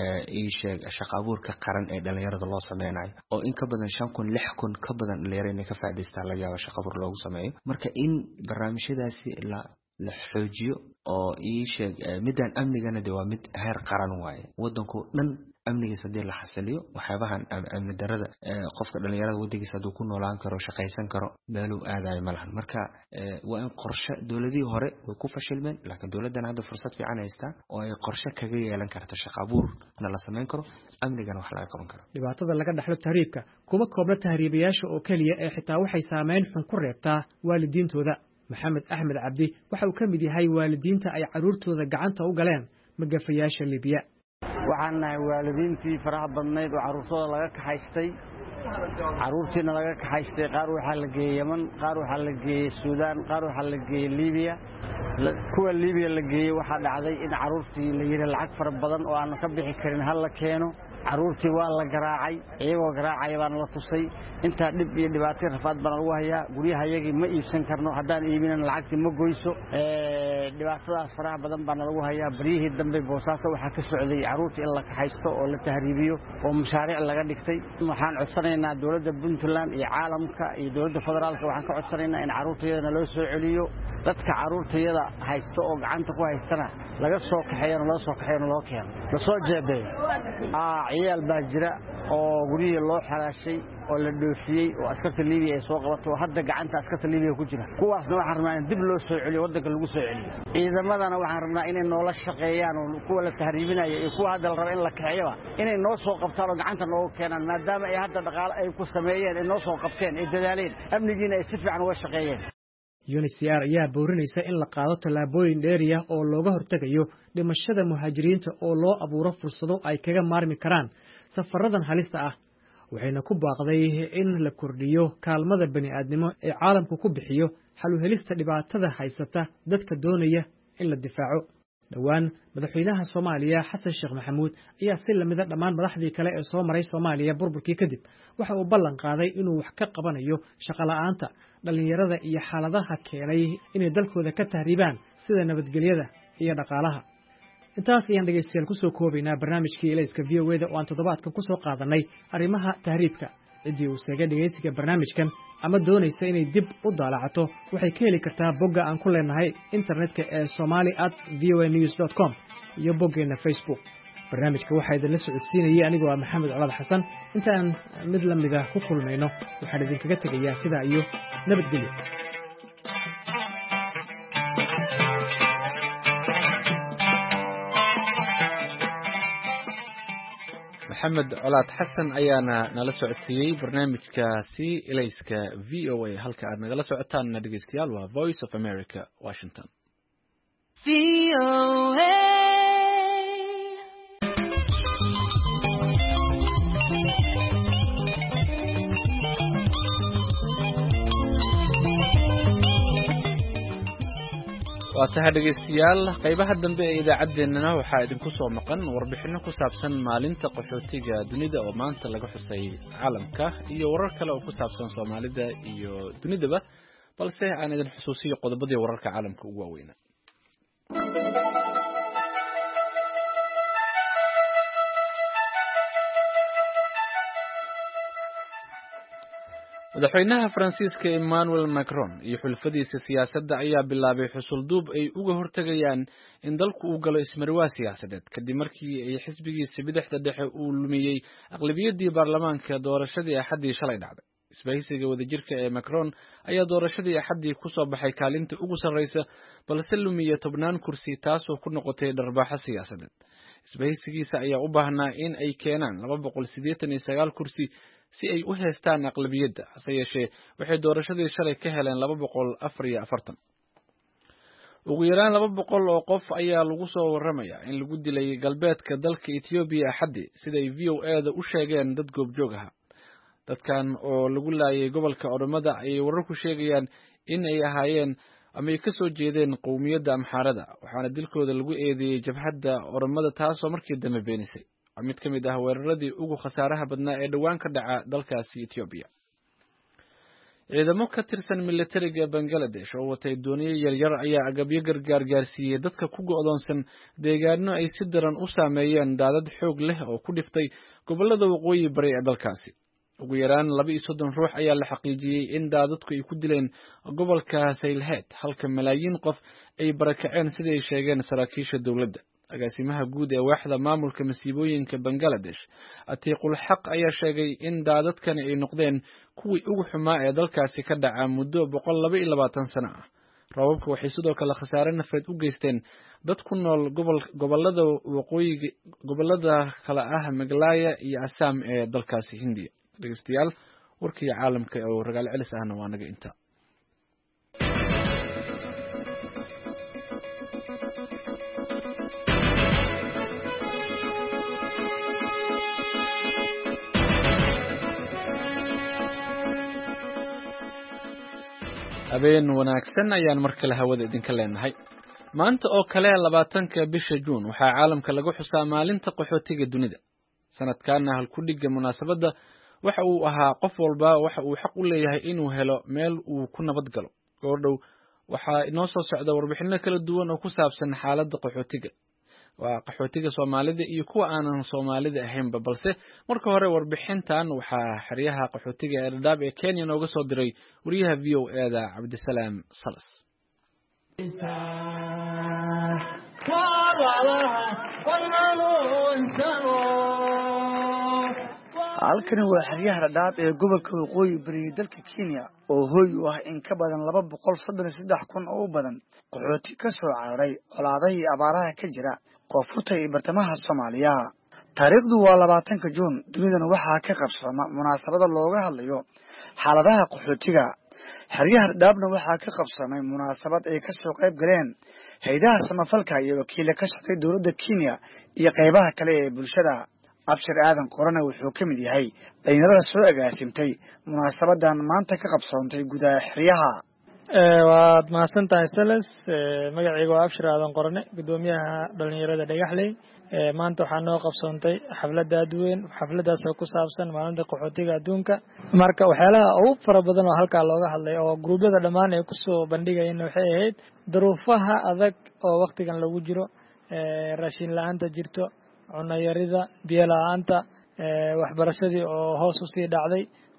sheeg shaqo abuurka qaran ee dhalinyarada loo sameeyo oo in ka badan 5,000 ka badan dhalinyaro inay ka faa'iideystaan laga yaabo shaqo abuur loogu sameeyo marka in barnaamijyadaasi la xoojiyo oo sheeg midaan amnigana waa mid heer qaran waaye waddanku dhan amnigiisa hadii la xasiliyo waxyaabahan amni darada qofka dhalinyarada waddankiisa haduu ku noolaan karo shaqaysan karo meelu aadayo malahan marka waa in qorshe dawladii hore way ku fashilmeen laakiin dawladdan hadda fursad fiican haysta oo ay qorshe kaga yeelan karto shaqo abuurna la sameyn karo amnigana wax laga qaban karo dhibaatada laga dhaxlo tahriibka kuma koobna tahriibayaasha oo kaliya ee xitaa waxay saameyn xun ku reebtaa waalidiintooda maxamed axmed cabdi waxa uu ka mid yahay waalidiinta ay caruurtooda gacanta u galeen magafayaasha Liibiya waxaan nahay waalidiintii faraha badnayd oo caruurtooda laga kaxaystay caruurtiina laga kaxaystay qaar waxaa la geeyay Yemen qaar waxaa la geeyay Suudaan qaar waxaa la geeyay Liibiya kuwa Liibiya la geeyay waxaa dhacday in caruurtii la yiri lacag fara badan oo aan ka bixi karin hal la keeno caruurtii waa la garaacay iyagoo garaacay baan la tusay inta dib iyo dhibaato rafaad baan ugu hayaa guriyahayagii ma iibsan karno haddaan iibinin lacagtii ma goyso dhibaatadaas faraha badan baan lagu hayaa bariyihii dambe Boosaaso waxa ka socday caruurtii in la kaxaysto oo la tahriibiyo oo mashaariic laga dhigtay waxaan codsanaynaa dawladda Puntland iyo caalamka iyo dawladda federaalka waxaan ka codsanaynaa in caruurtayada loo soo celiyo dadka caruurtayada haysto oo gacanta ku haystana laga soo kaxeeyo loo keeno la soo jeebeeyo ciyaal baa jira oo guriyada loo xalaashay oo la dhoofiyay oo askarta Liibiya ay soo qabato hadda gacanta askarta Liibiya ku jira kuwaasna waxaan rabnaa in dib loo soo celiyo waddanka lagu soo celiyo ciidamadana waxaan rabnaa inay noola shaqeeyaan oo kuwa la tahriibinayo iyo kuwa hadda la rabo in la kaxeeyo inay noo soo qabtaan oo gacanta noogu keenaan maadaama ay hadda dhaqaale ay ku sameeyeen ay noo soo qabteen ay dadaaleen amnigiina ay si fiican uga shaqeeyeen UNHCR ayaa boorinaysa in la qaado tallaabooyin dheeriya oo looga hortagayo dhimashada muhaajiriinta oo loo abuuro fursado ay kaga maarmi karaan safaradan halista ah waxayna ku baaqday in la kordhiyo kaalmada bani'aadnimo ee caalamku ku bixiyo xal u helista dhibaatada haysata dadka doonaya in la difaaco dhawaan madaxweynaha Soomaaliya Xasan Sheekh Maxamuud ayaa si lamida dhammaan madaxdii kale ee soo maray Soomaaliya burburkii kadib waxa uu ballan qaaday inuu wax ka qabanayo shaqo la'aanta dhalinyarada iyo xaaladaha keenay inay dalkooda ka tahriibaan sida nabadgelyada iyo dhaqaalaha intaas ayaan dhegeystayaal ku soo koobaynaa barnaamijkii Ilayska VOA oo aan toddobaadkan ku soo qaadanay arrimaha tahriibka ciddii uu seegay dhegaysiga barnaamijkan ama doonaysa inay dib u daalacato waxay ka heli kartaa bogga aan ku leenahay internetka ee somali@voanews.com iyo boggeenna Facebook. barnaamijka waxaa idinla socodsiinayay anigoo ah maxamed colaad xasan. intaan mid la mid ah ku kulmayno waxaan idinkaga tegayaa sidaa iyo nabadgelyo. maxamed colaad xasan ayaana nala socodsiiyey barnaamijkaasi ilayska VOA. halka aad nagala socotaan dhegeystayaal waa Voice of America, Washington. waa tahay dhegeystayaal, qaybaha dambe ee idaacaddeenana waxaa idinku soo maqan warbixino ku saabsan maalinta qaxootiga dunida oo maanta laga xusay caalamka, iyo warar kale oo ku saabsan Soomaalida iyo dunidaba, balse aan idin xusuusiyo qodobadii wararka caalamka ugu waaweynaa. madaxweynaha Faransiiska Emmanuel Macron iyo xulfadiisa siyaasadda ayaa bilaabay xusulduub ay uga hortagayaan in dalku uu galo ismarwaa siyaasadeed kadib markii ay xisbigiisa bidixda dhexe uu lumiyey aqlabiyadii baarlamaanka doorashadii Axaddii shalay dhacday. isbahaysiga wadajirka ee Macron ayaa doorashadii Axaddii ku soo baxay kaalinta ugu sarreysa, balse lumiyey 10 kursi taasoo ku noqotay dharbaaxo siyaasadeed. isbahaysigiisa ayaa u baahnaa in ay keenaan 289 kursi si ay u heestaan aqlabiyadda, hase yeeshee waxay doorashadii shalay ka heleen 244. ugu yaraan 200 oo qof ayaa lagu soo waramayaa in lagu dilay galbeedka dalka Ethiopia Axaddii, sida ay VOA-da u sheegeen dad goobjoog ah. dadkan oo lagu laayay gobolka Oromada ay wararku sheegayaan in ay ahaayeen ama ay ka soo jeedeen qowmiyadda Amxaarada, waxaana dilkooda lagu eedeeyay jabhadda Oromada taasoo markii dambe beenisay. mid ka mid ah weeraradii ugu khasaaraha badnaa ee dhawaan ka dhaca dalkaasi Ethiopia. ciidamo ka tirsan militariga Bangladesh oo watay dooniyo yaryar ayaa agabyo gargaar gaarsiiyey dadka ku go'doonsan deegaano ay si daran u saameeyeen daadad xoog leh oo ku dhiftay gobollada waqooyi bari ee dalkaasi. ugu yaraan 32 ruux ayaa la xaqiijiyey in daadadku ay ku dileen gobolka Sylhet, halka malaayiin qof ay barakaceen sida ay sheegeen saraakiisha dowladda. agaasimaha guud ee waaxda maamulka masiibooyinka Bangladesh, Atiqul Haq, ayaa sheegay in daadadkani ay noqdeen kuwii ugu xumaa ee dalkaasi ka dhaca muddo 122 sano ah. roobabku waxay sidoo kale khasaare nafeed u geysteen dad ku nool gobollada waqooyiga gobollada kala ah Meghalaya iyo Assam ee dalkaasi Hindiya. dhegeystayaal, warkii caalamka oo ragaal celis ahna waa naga inta. habeen wanaagsan ayaan mar kale hawada idinka leenahay. maanta oo kale 20-ka bisha Juun waxaa caalamka lagu xusaa maalinta qaxootiga dunida. sanadkan halku dhiga munaasabadda waxa uu ahaa qof walba waxa uu xaq u leeyahay inuu helo meel uu ku nabad galo. goordhow waxaa inoo soo socda warbixino kala duwan oo ku saabsan xaaladda qaxootiga. waa qaxootiga Soomaalida iyo kuwa aanan Soomaalida ahaynba, balse marka hore warbixintan waxaa xeryaha qaxootiga ee Dadaab ee Kenya nooga soo diray wariyaha VOA-da Cabdisalaam Salas. halkani waa xeryaha Dadaab ee gobolka waqooyi bari dalka Kenya oo hooy u ah in ka badan 233 kun oo badan qaxooti ka soo caaray colaadaha iyo abaaraha ka jira koonfurta iyo bartamaha Soomaaliya. taariikhdu waa 20-ka Juun. dunidana waxaa ka qabsooma munaasabada looga hadlayo xaaladaha qaxootiga. xeryaha Dadaabna waxaa ka qabsoomay munaasabad ay ka soo qayb galeen hay'adaha samafalka iyo wakiilo ka shaqeeya dowladda Kenya iyo qaybaha kale ee bulshada. Abshir Aadan Qorane wuxuu ka mid yahay dhalinyarada soo agaasimtay munaasabadan maanta ka qabsoontay gudaha xeryaha. waad mahadsantahay Salas. magacayga waa Abshir Aadan Qorane, gudoomiyaha dhalinyarada Dhagaxley. maanta waxaa noo qabsoontay xaflad aad weyn, xafladaas oo ku saabsan maalinta qaxootiga adduunka. marka waxyaalaha ugu fara badan oo halkaa looga hadlay oo gruubyada dhammaan ay ku soo bandhigayeen waxay ahayd duruufaha adag oo waqtigan lagu jiro, raashin la'aanta jirto, cunno yarida, biyo la'aanta, waxbarashadii oo hoos u sii dhacday,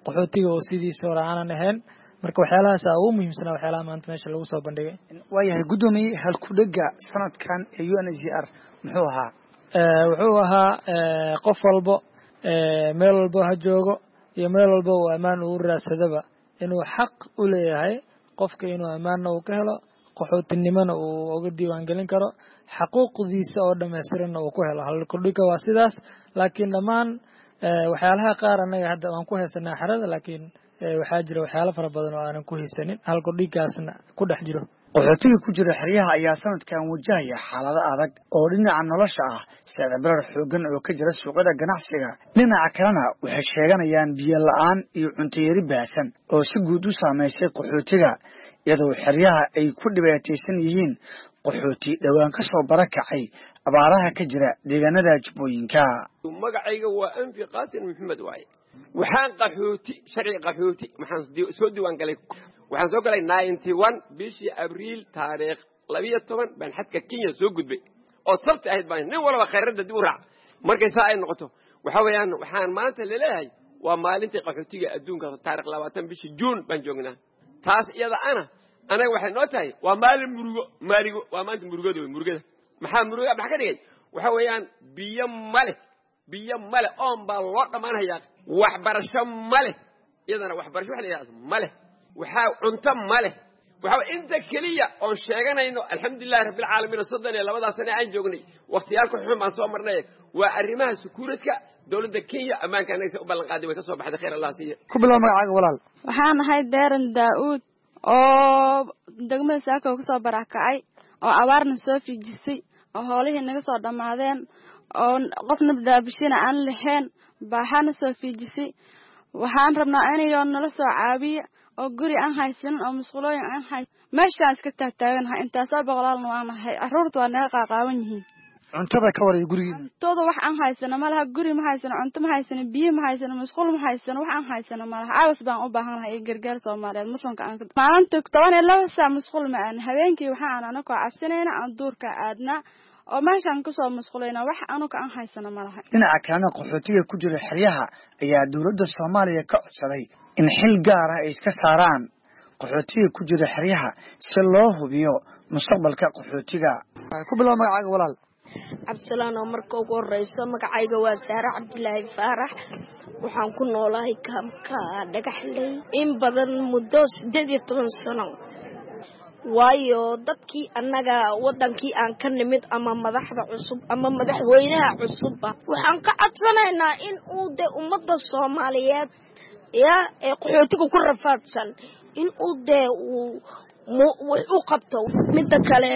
qaxootiga oo sidiisa hore aanan ahayn marka waxyaalahaas ugu muhiimsanaa waxyaalaha maanta meesha lagu soo bandhigay waayahay guddoomiye halkudhega sanadkan ee UNHCR muxuu ahaa wuxuu ahaa qof walbo meel walbo ha joogo iyo meel walbo uu ammaan ugu raadsadaba inuu xaq u leeyahay qofka inuu ammaanna uu ka helo qaxootinimana uu uga diiwaangelin karo xaquuqdiisa oo dhammaystiranna uu ku helo halkudhiga waa sidaas laakiin dhammaan waxyaalaha qaar annaga hadda waan ku haysanaa xerada laakiin waxaa jira waxyaalo fara badan oo aanan ku haysanin halkudhigaasna ku dhex jiro qaxootiga ku jira xeryaha ayaa sanadkan wajahaya xaalado adag oo dhinaca nolosha ah sicir barar xoogan oo ka jira suuqyada ganacsiga dhinaca kalena waxay sheeganayaan biyo la-aan iyo cunto yari baahsan oo si guud u saameysay qaxootiga iyadoo xeryaha ay ku dhibaataysan yihiin qaxooti dhowaan ka soo barakacay abaaraha ka jira deegaanada jubbooyinka magacayga waa anfi qaasin maxamed waaye waxaan sharci qaxooti waxaan soo diiwaan galay waxaan soo galay 91 bishii abriil taariikh 12 baan xadka Kenya soo gudbay oo sabti ahayd baan nin walba khayradda dib u raac markay saa ay noqoto waxa weeyaan waxaan maanta leeyahay waa maalintii qaxootiga adduunka taariikh 20 bishii June baan joognaa taas iyada anaga waxay noo tahay waa maalin maaligo waa maanta murugada maxaa muruga ka dhigay waxa weeyaan biyo male oon baa loo dhamaanayaa waxbarasho male iyadana waxbarasho waxa la yiraahdaa male waxaa cunto male waxa inta kaliya oo sheeganayno alxamdulillaah rabbil caalamiin saddan iyo labada sano aan joognay waqtiyaalka xun baan soo marnay waa arrimaha sukuuradka dawladda Kenya amaanka anaga u ballan qaaday way ka soo baxday khayr Allah siiyo ku bilow magacaaga walaal waxaan ahay Deeran Daawud oo degmada Saako ku soo barakacay oo abaarna soo fiijisay oo hawlihii naga soo dhamaadeen oo qofna daabishina aan lahayn baaxana soo fiijisay waxaan rabnaa inay nala soo caabiyo oo guri aan haysan oo musqulooyin aan haysan meeshaan iska taaganahay intaas oo boqolaalna waan nahay carruurtu waa naga qaaqaaban yihiin cuntada ka waray guriga todo wax aan haysano malaha guri ma haysano cunto ma haysano biyo ma haysano musqul ma haysano wax aan haysano malaha awas baan u baahanahay gargaar Soomaaliyeed musonka aan maalinta 12 saac musqul ma aan habeenkii waxaan anako cabsanayna aan duurka aadna oo meeshaan ku soo musqulayna wax anaka aan haysano malaha dhinaca kalena qaxootiga ku jira xeryaha ayaa dawladda Soomaaliya ka codsaday in xil gaar ah ay iska saaraan qaxootiga ku jira xeryaha si loo hubiyo mustaqbalka qaxootiga ku bilow magacaaga walaal Absalaan oo marka ugu horeyso magacayga waa Saara Cabdilaahi Faarax waxaan ku noolahay kaamka Dhagaxley in badan muddo 18 sano waayo dadkii annaga wadankii aan ka nimid ama madaxda cusub ama madaxweynaha cusub waxaan ka codsanaynaa in uu de ummadda Soomaaliyeed ee qaxootiga ku rafaadsan in uu de wax u qabto midda kale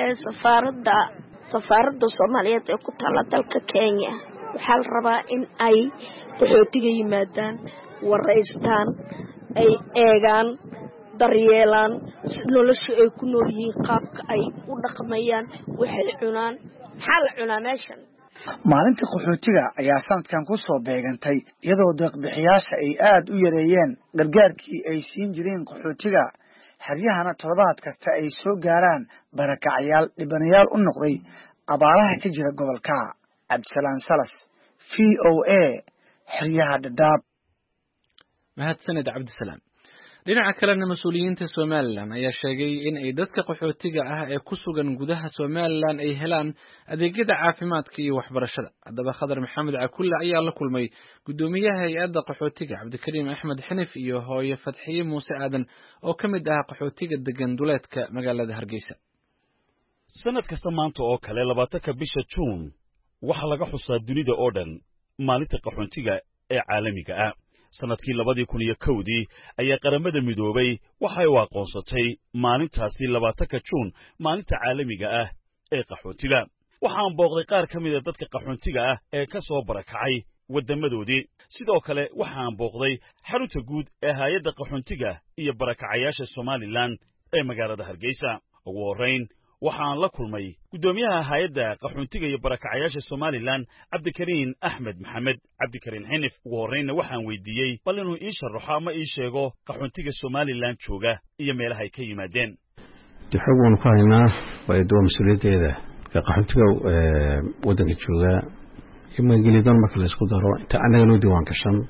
safaaradda Soomaaliyeed ee ku taala dalka Kenya waxaa la rabaa in ay qaxootiga yimaadaan wareystaan ay eegaan daryeelaan nolosha ay ku nool yihiin qaabka ay u dhaqmayaan waxay cunaan maxaa la cunaa meeshan maalinta qaxootiga ayaa sanadkan ku soo beegantay iyadoo deeq-bixiyaasha ay aad u yareeyeen gargaarkii ay siin jireen qaxootiga xeryahana toddobaad kasta ay soo gaaraan barakacayaal dhibanayaal u noqday abaaraha ka jira gobolka Cabdisalaan Salas VOA xeryaha Dadaab mahadsanid Cabdisalaan dhinaca kalena mas'uuliyiinta Soomaaliland ayaa sheegay in ay dadka qaxootiga ah ee ku sugan gudaha Soomaaliland ay helaan adeegyada caafimaadka iyo waxbarashada haddaba Khadar Maxamed Cakulle ayaa la kulmay gudoomiyaha hay'adda qaxootiga Cabdikariim Axmed Xinif iyo hooyo Fatxiye Muuse Aadan oo ka mid ah qaxootiga degan duleedka magaalada Hargeysa sanad kasta maanta oo kale 20ka bisha June waxa laga xusaa dunida oo dhan maalinta qaxootiga ee caalamiga ah sanadkii 2001 ayaa qaramada midoobay waxay u aqoonsatay maalintaasi 20ka June maalinta caalamiga ah ee qaxootiga waxaan booqday qaar ka mid ah dadka qaxootiga ah ee ka soo barakacay wadamadoodii sidoo kale waxaan booqday xarunta guud ee hay'adda qaxootiga iyo barakacayaasha Soomaaliland ee magaalada Hargeysa ugu horeyn waxaan la kulmay gudoomiyaha hay'adda qaxootiga iyo barakacayaasha Soomaaliland Cabdikariim Axmed Maxamed Cabdikariim Xinif ugu horeyna waxaan weydiiyay bal inuu ii sharaxo ama ii sheego qaxootiga Soomaaliland jooga iyo meelaha ay ka yimaadeen waxaan ku haynaa way doo mas'uuliyadeeda qaxootiga wadanka jooga ima gelidan marka la isku daro inta anaga loo diiwaan gashan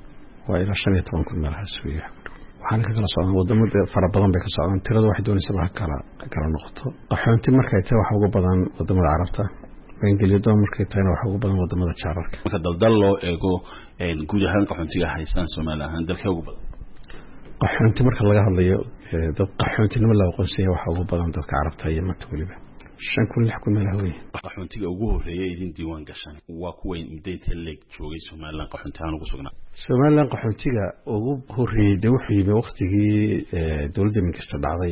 waa ilaa 15 kun meelahaas weeye waxaan ka kala socon wadamada fara badan bay ka socdaan tirada wax doonaysa wax kala noqoto qaxoonti markay tahay wax ugu badan wadamada carabta Ingiliiska markay tahay wax ugu badan wadamada jaararka marka daldal loo eego guud ahaan qaxoontiga haysan Soomaaliland dalka ugu badan qaxoonti marka laga hadlayo dad qaxoontinimo la aqoonsiyo wax ugu badan dadka carabta iyo mata waliba 5 kun 6 kun meelaha qaxoontiga ugu horeeyay idin diiwaan gashan waa kuwa indeynta leeg joogay Soomaaliland qaxoontiga ugu sugnaa Soomaaliland qaxoontiga ugu horeeyay wuxuu yimid waqtigii dawladda Ingiriiska dhacday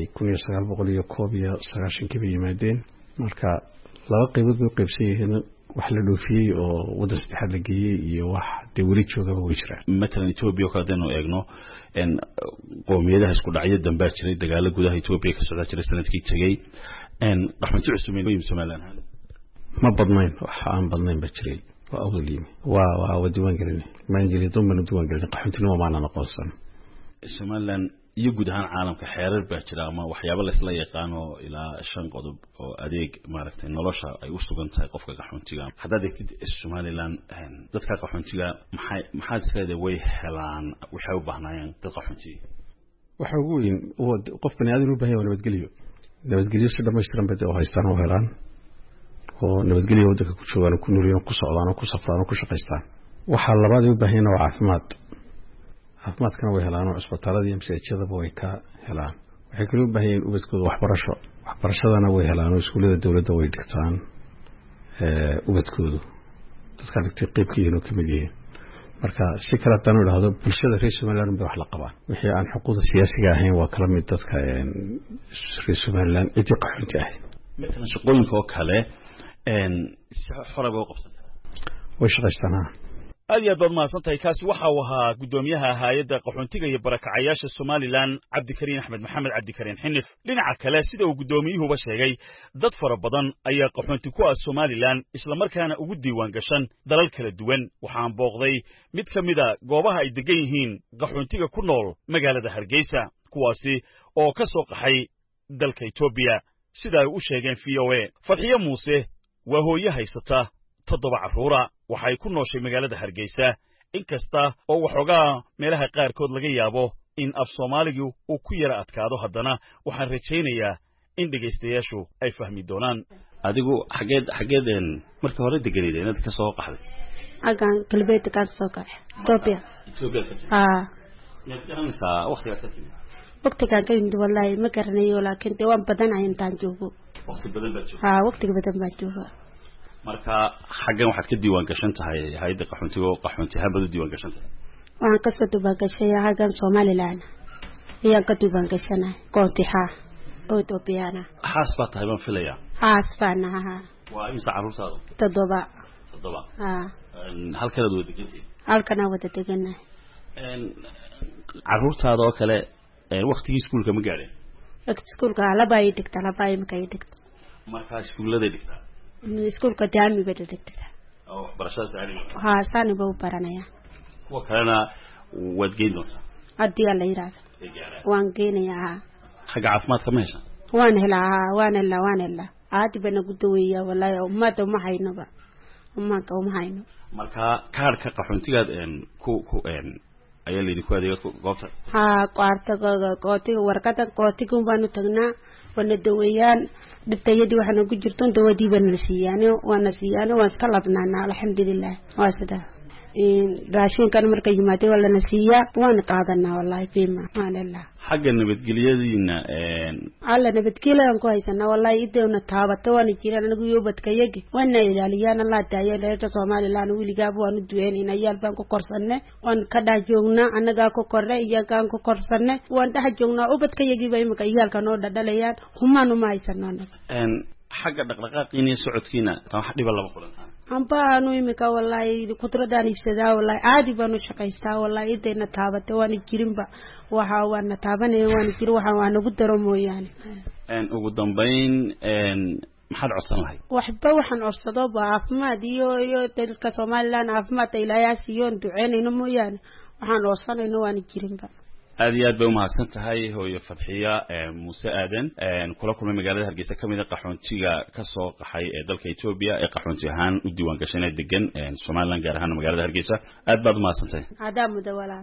1991 kii yimaadeen marka laba qaybood bay qaybsan yihiin wax la dhoofiyay oo waddan saddexaad la geeyay iyo wax dawli joogaba way jiraan مثلا Ethiopia ka hadaynu eegno qoomiyadaha isku dhacyo dambe jiray dagaal gudaha Ethiopia ka socda jiray sanadkii tagay qaxoonti cusub ee Soomaaliland ma badnayn wax aan badnayn ba jiray waa awliimi waa diiwaan gelin ma Ingiriiska ma diiwaan gelin qaxoontinimo ma aan aqoonsan Soomaaliland iyo guud ahaan caalamka xeerar baa jira ama waxyaabo la isla yaqaano ilaa 5 qodob oo adeeg maaragtay nolosha ay u sugan tahay qofka qaxoontiga hadda degtid Soomaaliland dadka qaxoontiga maxay isleedahay way helaan waxay u baahnayeen dad qaxoontiga waxa ugu weyn qof bani aadam u baahan yahay nabadgelyo si dhammaystiran bay u haystaan oo helaan oo nabadgelyo waddanka ku joogaan ku nooliyeen ku socdaan oo ku safraan oo ku shaqaystaan waxa labaad ay u baahan yihiin caafimaad caafimaadkana way helaan oo isbitaalada iyo mas'aajidada way ka helaan waxay kale u baahan yihiin ubadkooda waxbarashadana way helaan oo iskuulada dawladda way dhigtaan ubadkoodu dadka dhigtay qayb ka yihiin oo kamid yihiin marka si kala tan u dhahdo bulshada reer Soomaaliland bay wax la qabaan wixii aan xuquuqda siyaasiga ahayn waa kala mid dadka reer Soomaaliland cidii qaxoonti ah مثلا shaqooyinka oo kale xoraba u qabsata way shaqaystaan aad iyo aad baad mahadsantahay kaasi waxa uu ahaa gudoomiyaha hay'adda qaxoontiga iyo barakacayaasha Soomaaliland Cabdikariin Axmed Maxamed Cabdikariin Xinif dhinaca kale sida uu gudoomiyuhuba sheegay dad fara badan ayaa qaxoonti ku ah Soomaaliland isla markaana ugu diiwaan gashan dalal kala duwan waxaan booqday mid kamida goobaha ay degan yihiin qaxoontiga ku nool magaalada Hargeysa kuwaasi oo ka soo qaxay dalka Ethiopia sida ay u sheegeen VOA Fadhiya Muuse waa hooyo haysata 7 carruura waxay ku nooshay magaalada Hargeysa inkasta oo waxoogaa meelaha qaarkood laga yaabo in af Soomaaligu uu ku yara adkaado haddana waxaan rajaynayaa in dhageystayaashu ay fahmi doonaan adigu xageed markii hore deganeed inaad ka soo qaxday agan galbeedka ka soo qaxay Ethiopia naftaanisa waqtiga ka timid waqtiga ka timid wallahi ma garanayo laakiin waan badanahay intaan joogo waqti badan baa joogo waqtiga badan baa joogo marka xagan waxaad ka diiwaan gashan tahay hay'adda qaxoontiga habadu diiwaan gashan tahay waxaan ka soo diiwaan gashay hagan Soomaaliland ayaan ka diiwaan gashanay qoontiha oo Ethiopia xaas baa tahay baan filaya xaas baanaha waa imisa carruurtaada 7 halkana wada degantii halkana wada deganay carruurtaada oo kale waqtigii iskuulka ma gaadhay iskuulka laba ay dhigta marka iskuulada dhigta iskuulka jaami bay dhigtaa oo barashada saariga saani baa u baranaya kuwa kalena waad geyn doontaa haddii la yiraahdo waan geynayaa xagga caafimaadka ma hesha waan helaa aad bana gudaweeyaa wallahi umada ma haynaba marka kaarka qaxoontigaad ku ayaa leedin ku adeegad goobta qaarta warqada qootiga baanu tagnaa wana daweeyaan dhibtayadii waxaana ku jirto dawadii baan la siiyaan waan iska labnaanaa alxamdulillaah waa sida raashinkan markay yimaadeen waa lana siiyaa waan qaadanaa wallahi qiima maalillah xagga nabadgelyadiina alla nabadgelyan ku haysanaa wallahi idewna taabato waan jiraan anagu yoobadkayagi waana ilaaliyaan allah taayay reerka Soomaaliland wiligaaba waan u duweynayna yaal baan ku korsanay waan ka dhax joognaa anaga ku korray iyagaan ku korsanay waan dhax joognaa ubadkayagi bay imika yaalka noo dhadhalayaan humaan uma haysanaa xagga dhaqdhaqaaqiina iyo socodkiina tan wax dhiba laba kulantaan ambaanu imika wallahi kudradaan ibsadaa wallahi aadi baanu shaqaystaa wallahi idayna taabata waan jirinba waxa waan taabanay waan jir waxaan ugu daro mooyaan ugu dambayn maxaad codsan lahayd waxba waxaan codsado caafimaad iyo dadka Soomaaliland caafimaad ilaahay siiyo duceynayno mooyaan waxaan codsanayno waan jirinba aad iyo aad bay u mahadsan tahay hooyo Fadhiya Muuse Aadan kula kulmay magaalada Hargeysa kamid ah qaxoontiga ka soo qaxay ee dalka Ethiopia ee qaxoonti ahaan u diiwaan gashanay degan Soomaaliland gaar ahaan magaalada Hargeysa aad baad u mahadsantahay aadamu dawala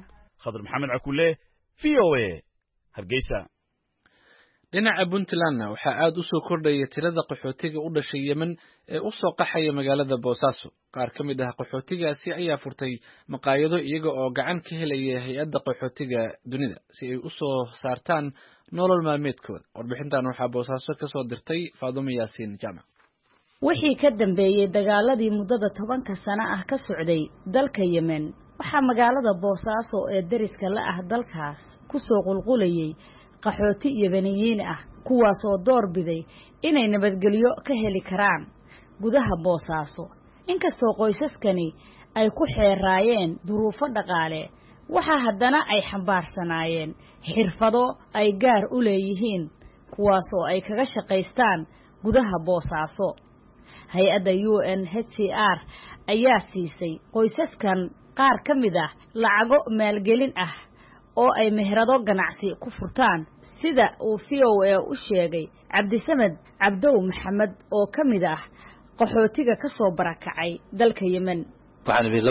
khadar maxamed cakulle VOA hargeysa. dhinaca puntlandna waxaa aad u soo kordhaya tirada qaxootiga u dhashay yemen ee u soo qaxaya magaalada boosaaso. qaar ka mid ah qaxootigaasi ayaa furtay maqaayado iyaga oo gacan ka helaya hay-adda qaxootiga dunida si ay u soo saartaan nolol maalmeedkooda. warbixintan waxaa boosaaso ka soo dirtay faadumo yaasiin jaamac. wixii ka dambeeyey dagaaladii muddada 10 sano ah ka socday dalka yemen waxaa magaalada boosaaso ee dariska la ah dalkaas ku soo qulqulayay qaxooti yemeniyiin ah kuwaas oo door biday inay nabadgelyo ka heli karaan gudaha boosaaso. inkastoo qoysaskani ay ku xeeraayeen duruufo dhaqaale, waxaa haddana ay xambaarsanaayeen xirfado ay gaar u leeyihiin kuwaas oo ay kaga shaqaystaan gudaha boosaaso. hay-adda UNHCR ayaa siisay qoysaskan qaar ka mid ah lacago maalgelin ah oo ay meherado ganacsi ku furtaan, sida uu VOA u sheegay Cabdisamed Cabdow Maxamed oo ka mid ah qaxootiga ka soo barakacay dalka Yemen. waxaan bi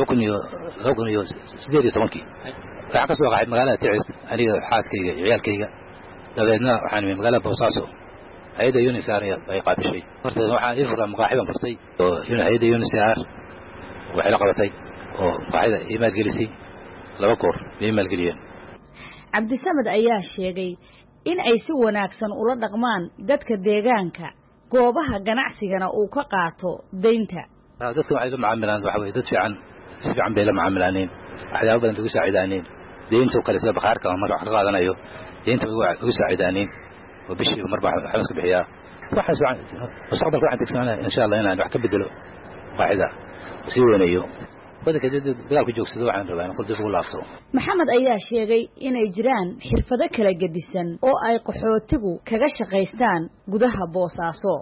2018 waxaan ka soo qaxay magaalada Ticis aniga xaaskayga iyo ciyaalkayga. dabeedna waxaan bi magaalada Boosaaso hay'adda UNHCR ay qaabishay. marka waxaan ii furay maqaaxiban furtay oo hay'adda UNHCR waxay la qabatay oo maqaaxida iimaad gelisay 2 goor iimaad geliyeen. Cabdisamed ayaa sheegay in ay si wanaagsan ula dhaqmaan dadka deegaanka, goobaha ganacsigana uu ka qaato deynta. dadka waxay la macaamilaan waxa weeye dad fiican, si fiican bay la macaamilaaneen, waxyaabo badan ugu saacidaaneen. deynta kale sida bakhaarka marka wax ka qaadanayo deynta ugu saacidaaneen oo bishii marba waxa iska bixiyaa. waxa soo mustaqbalka waxaan tigsanaa insha Allah inaan wax ka bedelo qaacida si weynayo waddanka dagaalku joogsado waxaan rabaa in qofku laafto. Maxamed ayaa sheegay inay jiraan xirfado kala gedisan oo ay qaxootigu kaga shaqaystaan gudaha Boosaaso.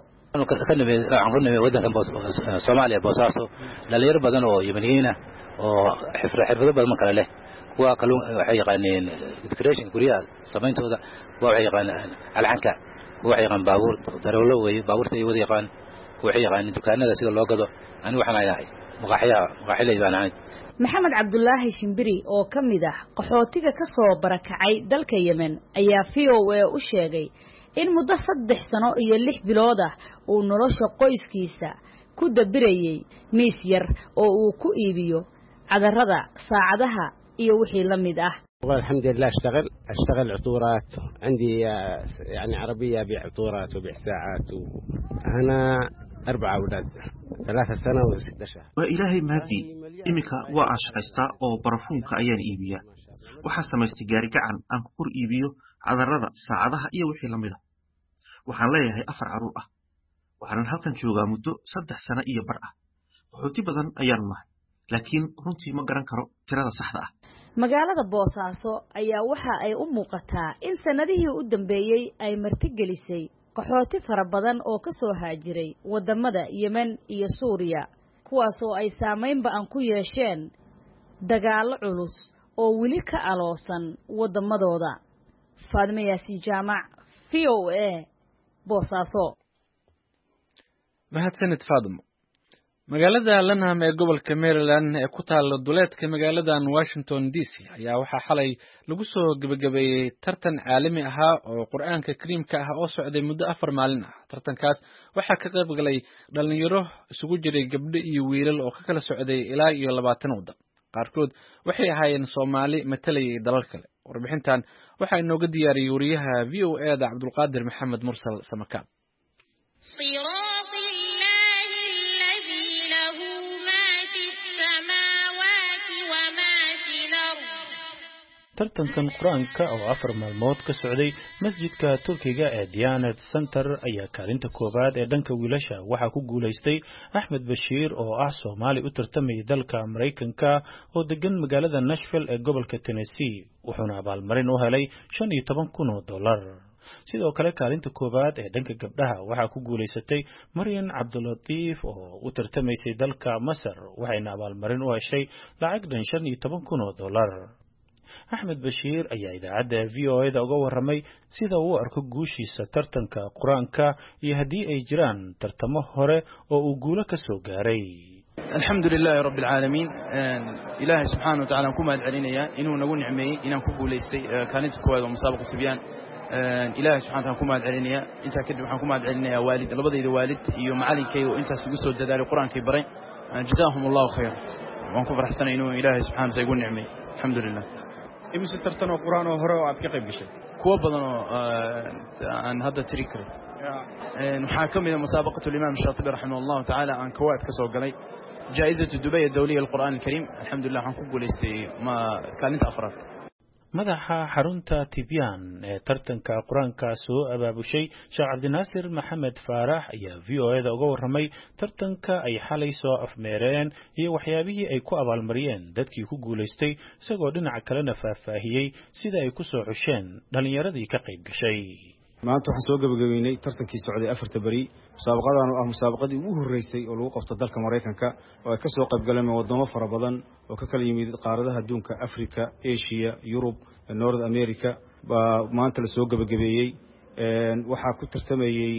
waddankan Soomaaliya Boosaaso dhalinyaro badan oo Yemeniyiin ah oo xirfado badan kala leh. kuwa kalluun waxay yaqaaneen decoration guryaha samayntooda, kuwa waxay yaqaaneen alcanka, kuwa waxay yaqaan baabuur darawlo way baabuurta ay wada yaqaan, kuwa waxay yaqaaneen dukaanada sida loo gado. ani waxaan ahay maqaaxilay baan ahay. Maxamed Cabdullaahi Shimbiri oo ka mid ah qaxootiga ka soo barakacay dalka Yemen ayaa VOA u sheegay in muddo 3 sano iyo 6 bilood ah uu nolosha qoyskiisa ku dabirayay miis yar oo uu ku iibiyo cadarada, saacadaha iyo wixii la mid ah. الحمد لله اشتغل عطورات عندي يعني عربية ابيع عطورات وبيع ساعات انا 4 أولاد 3 سنة و6 شهر. وإلهي مهدي إمك وأشقيستا أو برفونك أيان إيبيا وحسن استجاري عن أنكور إيبيو على الرضا ساعدها إيه وحي لمده وحن ليه هي 4 عروقة وحن هلكن جوغا مدو 3 سنة إيه برأة وحوتي بدن أيان الله laakiin runtii ma garan karo tirada saxda ah. magaalada Boosaaso ayaa waxa ay u muuqataa in sanadihii u dambeeyay ay martigelisay qaxooti fara badan oo ka soo haajiray wadamada Yemen iyo Suuriya, kuwaas oo ay saameyn ba'an ku yeesheen dagaal culus oo weli ka aloosan wadamadooda. Faadumo Yaasiin Jaamac, VOA, Boosaaso. mahadsanid Faadumo. magaalada Lanham ee gobolka Maryland ee ku taal duleedka magaaladan Washington DC ayaa waxaa xalay lagu soo gabagabeeyay tartan caalami ah oo Qur'aanka Kariimka ah oo socday muddo 4 maalin ah. tartankaas waxaa ka qayb galay dhalinyaro isugu jiray gabdho iyo wiilal oo ka kala socday ilaa iyo 20 wadan. qaarkood waxay ahaayeen Soomaali matalayay dalal kale. warbixintan waxaa inooga diyaariyay wariyaha VOA-da Cabdulqaadir Maxamed Mursal Samakaab. tartankan quraanka oo 4 maalmood ka socday masjidka Turkiga ee Diyaanad Center ayaa kaalinta koobaad ee dhanka wiilasha waxaa ku guuleystay Axmed Bashiir oo ah Soomaali u tartamay dalka Mareykanka oo degan magaalada Nashville ee gobolka Tennessee, wuxuuna abaalmarin u helay $15,000. sidoo kale kaalinta koobaad ee dhanka gabdhaha waxaa ku guuleysatay Maryan Cabdulatif oo u tartamaysay dalka Masar, waxayna abaalmarin u heshay lacag dhan $15,000. Axmed Bashiir ayaa idaacadda VOA-da uga warramay sida uu arko guushiisa tartanka Quraanka iyo haddii ay jiraan tartamo hore oo uu guulo ka soo gaaray. الحمد لله رب العالمين إلهي سبحانه وتعالى كم أدعينا إنه نقول نعمي إنه كبوا ليستي كانت كواد ومسابقة سبيان إلهي سبحانه وتعالى كم أدعينا أنت كده كم أدعينا يا والد لبضي إذا والد يوم علي كي وأنت سجسوا الدار القرآن كبرين جزاهم الله خير وانكم فرح سنة إنه إلهي سبحانه وتعالى يقول نعمي الحمد لله إمس استرتنا القرآن وهروا عبد قيب بشيء كواب بدنا عن هذا تريكر نحاكم إلى مسابقة الإمام الشاطبي رحمه الله تعالى عن كواد كسر قلي جائزة دبي الدولية للقرآن الكريم الحمد لله حنكون ليستي ما كانت أفراد madaxa xarunta Tibyaan ee tartanka Quraanka soo abaabushay Sheekh Cabdinaasir Maxamed Faarax ayaa VOAda uga warramay tartanka ay xalay soo afmeereen iyo waxyaabihii ay ku abaalmariyeen dadkii ku guuleystay isagoo dhinaca kalena faahfaahiyay sida ay ku soo xusheen dhalinyaradii ka qayb gashay maanta waxaan soo gabagabeynay tartankii socday 4 bari musaabaqadan oo ah musaabaqadii ugu horeysay oo lagu qabto dalka Mareykanka oo ay ka soo qayb galeen wadamo fara badan oo ka kala yimid qaaradaha adduunka Afrika, Asia, Europe, North America maanta la soo gabagabeeyay waxa ku tartamayay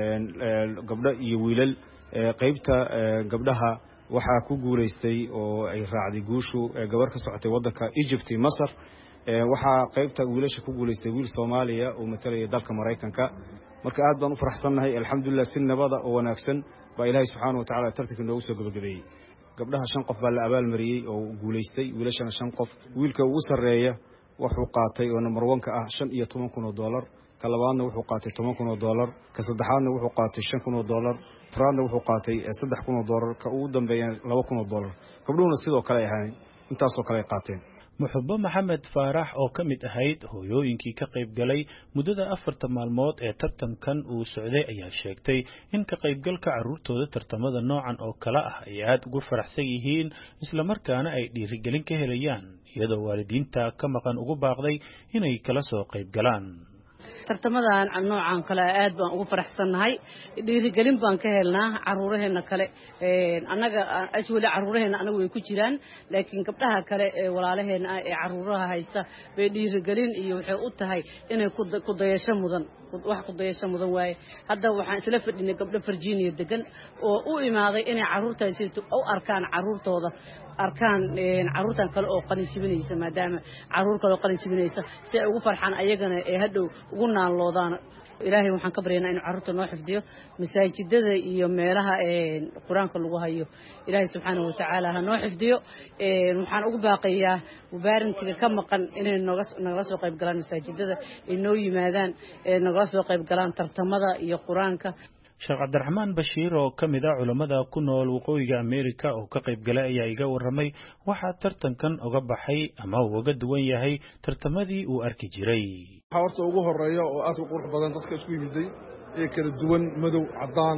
gabdho iyo wiilal qaybta gabdhaha waxa ku guuleystay oo ay raacday guushu gabar ka socotay wadanka Egypt iyo Masar waxa qaybta wiilasha ku guuleystay wiil Soomaaliya oo matalaya dalka Mareykanka marka aad baan u faraxsanahay alxamdulillah si nabada oo wanaagsan baa Ilaahay subhanahu wa ta'ala tartanka noogu soo gabagabeeyay gabdhaha 5 qof baa la abaal mariyay oo guuleystay wiilashana 5 qof wiilka ugu sareeya wuxuu qaatay oo number 1 ka ah $15,000 ka labaadna wuxuu qaatay $10,000 ka saddexaadna wuxuu qaatay $5,000 afraadna wuxuu qaatay $3,000 ka ugu dambeeyay $2,000 gabdhuhuna sidoo kale ay ahayn intaas oo kale ay qaateen Muxubbo Maxamed Faarax oo ka mid ahayd hooyooyinkii ka qayb galay muddada 4 maalmood ee tartankan uu socday ayaa sheegtay in ka qaybgalka carruurtooda tartamada noocan oo kala ah ay aad ugu faraxsan yihiin isla markaana ay dhiirigelin ka helayaan iyadoo waalidiinta ka maqan ugu baaqday inay kala soo qayb galaan tartamadan noocan kale aad baan ugu faraxsanahay dhiirigelin baan ka helnaa caruuraheena kale anaga ajwali caruuraheena anagu way ku jiraan laakiin gabdhaha kale ee walaalaheena ee caruuraha haysta bay dhiirigelin iyo waxay u tahay inay ku dayasho mudan wax ku dayasho mudan waaye hadda waxaan isla fadhinay gabdho Virginia degan oo u imaaday inay caruurtaasi u arkaan caruurtooda arkaan caruurtan kale oo qalin jibinaysa maadaama caruur kale oo qalin jibinaysa si ay ugu farxaan ayagana ee hadhow ugu naaloodaan ilaahay waxaan ka baryaynaa inuu caruurta noo xifdiyo masaajidada iyo meelaha quraanka lagu hayo ilaahay subxaanahu wa ta'ala ha noo xifdiyo waxaan ugu baaqayaa mubaarintiga ka maqan inay nagala soo qayb galaan masaajidada inoo yimaadaan nagala soo qayb galaan tartamada iyo quraanka Sheekh Cabdiraxmaan Bashiir oo ka mid ah culimada ku nool waqooyiga Amerika oo ka qayb galay ayaa iga warramay waxa tartankan uga baxay ama uu uga duwan yahay tartamadii uu arki jiray horta ugu horeeya oo aad u qurux badan dadka isku yimiday ee kala duwan madow cadaan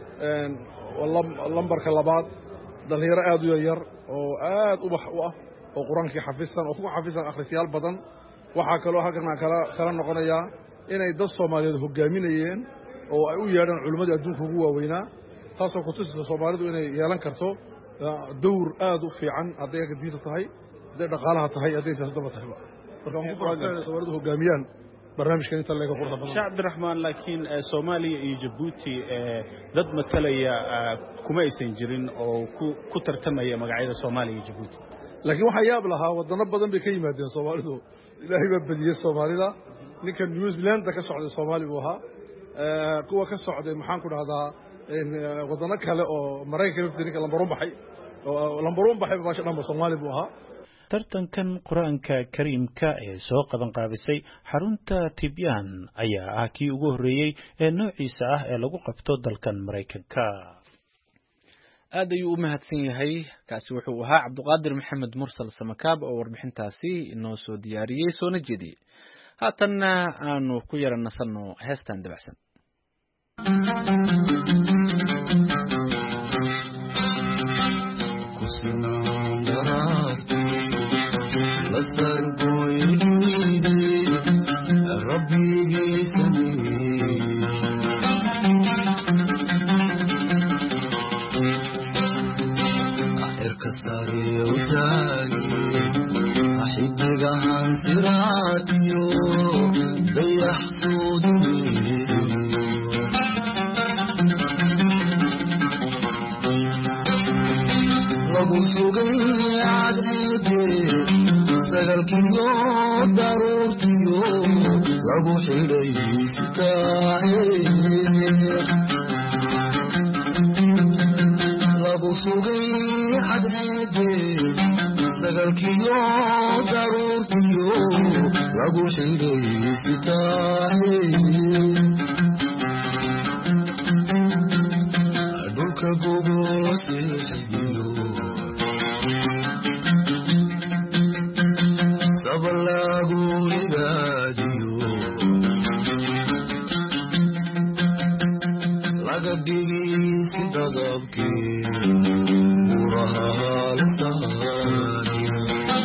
lambarka labaad dhalinyaro aad u yar oo aad u bax u ah oo quraankii xafisan oo ku xafisan akhriyaal badan waxa kale halkan kala noqonaya inay dad Soomaaliyeed hogaaminayeen oo ay u yeedhaan culimada adduunka ugu waaweynaa taasoo ku tusaysa Soomaalidu inay yeelan karto dowr aad u fiican haday diinta tahay haday dhaqaalaha tahay haday siyaasadda tahay marka aan ku faraxsanahay Soomaalidu hogaamiyaan barnaamijkan inta leega qurux badan Sheekh Cabdiraxmaan laakiin Soomaaliya iyo Djibouti dad matalaya kuma aysan jirin oo ku tartamaya magacyada Soomaaliya iyo Djibouti laakiin waxa yaab lahaa wadano badan bay ka yimaadeen Soomaalidu ilaahay baa badiyay Soomaalida ninka New Zealand ka socday Soomaaliya uu ahaa kuwa ka socday maxaan ku dhahdaa wadano kale oo Mareykanka ninka lambaruun baxay baasha dhanba Soomaali buu ahaa tartankan quraanka kariimka ee soo qaban qaabisay xarunta Tibyaan ayaa ah kii ugu horeeyay ee noociisa ah ee lagu qabto dalkan Mareykanka aad ayuu u mahadsan yahay kaasi wuxuu ahaa Cabduqaadir Maxamed Mursal Samakaab oo warbixintaasi inoo soo diyaariyay soona jeediyay haatanna aanu ku yaranasano heestan dabacsan lagu sugay cadceede sagalkiyo daruurtiyo lagu xidhay sitaahe lagu sugay cadceede sagalkiyo daruurtiyo lagu xidhay sitaahe dhulka gogol seexiyo sabalagu higaadiyo laga dhigi si dadabkii buraha lisaaniyo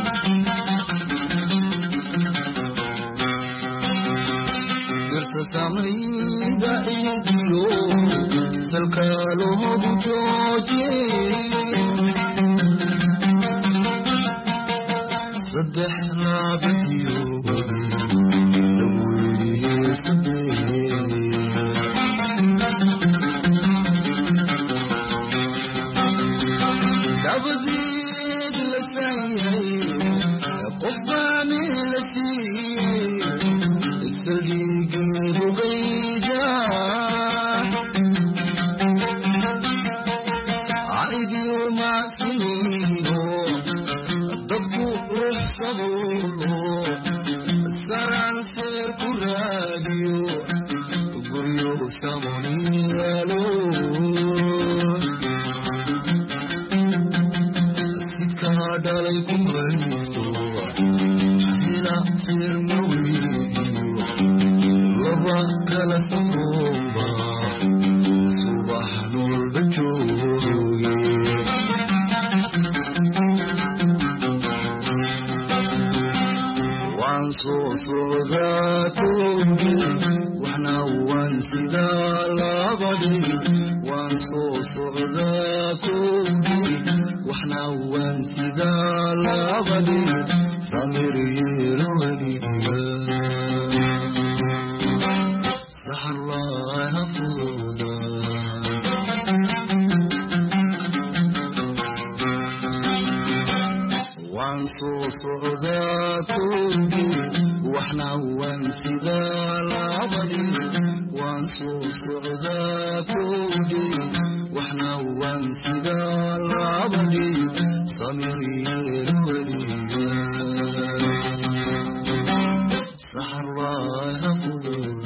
dirta samayda idiyo salka loogu jooje saddex laabadiyo lagu yidhi dabadeed la saayay qof baa meel la siiyey saliigeedu gayda caidiyo macsiniino dadku ruux sabuulo saraan seer ku raadiyo guryo samoniyaalo sidkaa dhalay ku maysto hila seer maweydiyo laba kala samoomba subax noolba jooge waan soo socdaa koogi waxna waan sidaa labadhi waan soo socdaa koogi waxna waan sidaa labadhi samir yeelo weliga saxar laaha fuuda waan soo socdaa koogi waxna waan sidaa labadhi waan soo socdaa koogi waxna waan sidaa labadhi samir yeelo weliga saxar laaha fuuda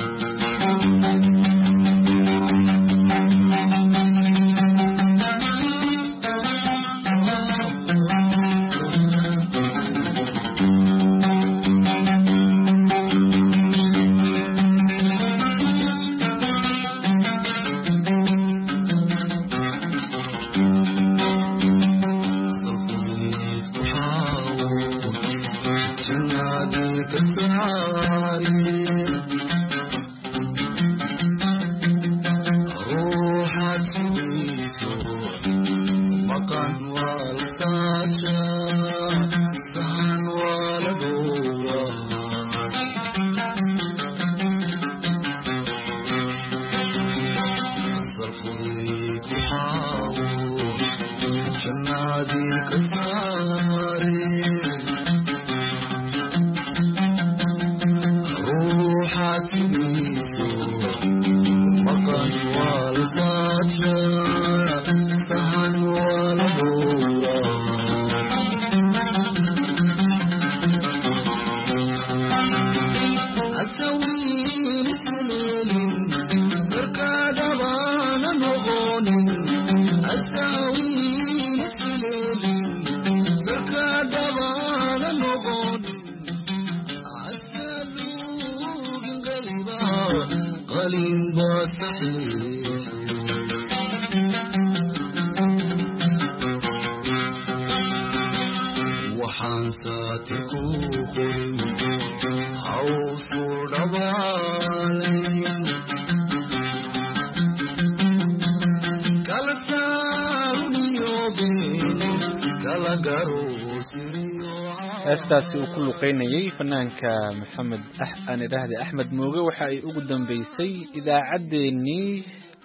heestaasi uu ku luqeynayay fanaanka maxamed aan idhaahday axmed mooge waxa ay ugu dambeysay idaacaddeenii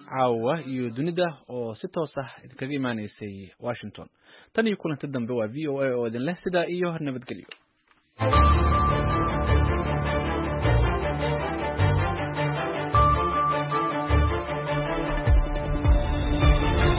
caawa iyo dunida oo si toos ah idinkaga imaanaysay Washington tan iyo kulanti dambe waa VOA oo idin leh sidaa iyo nabadgelyo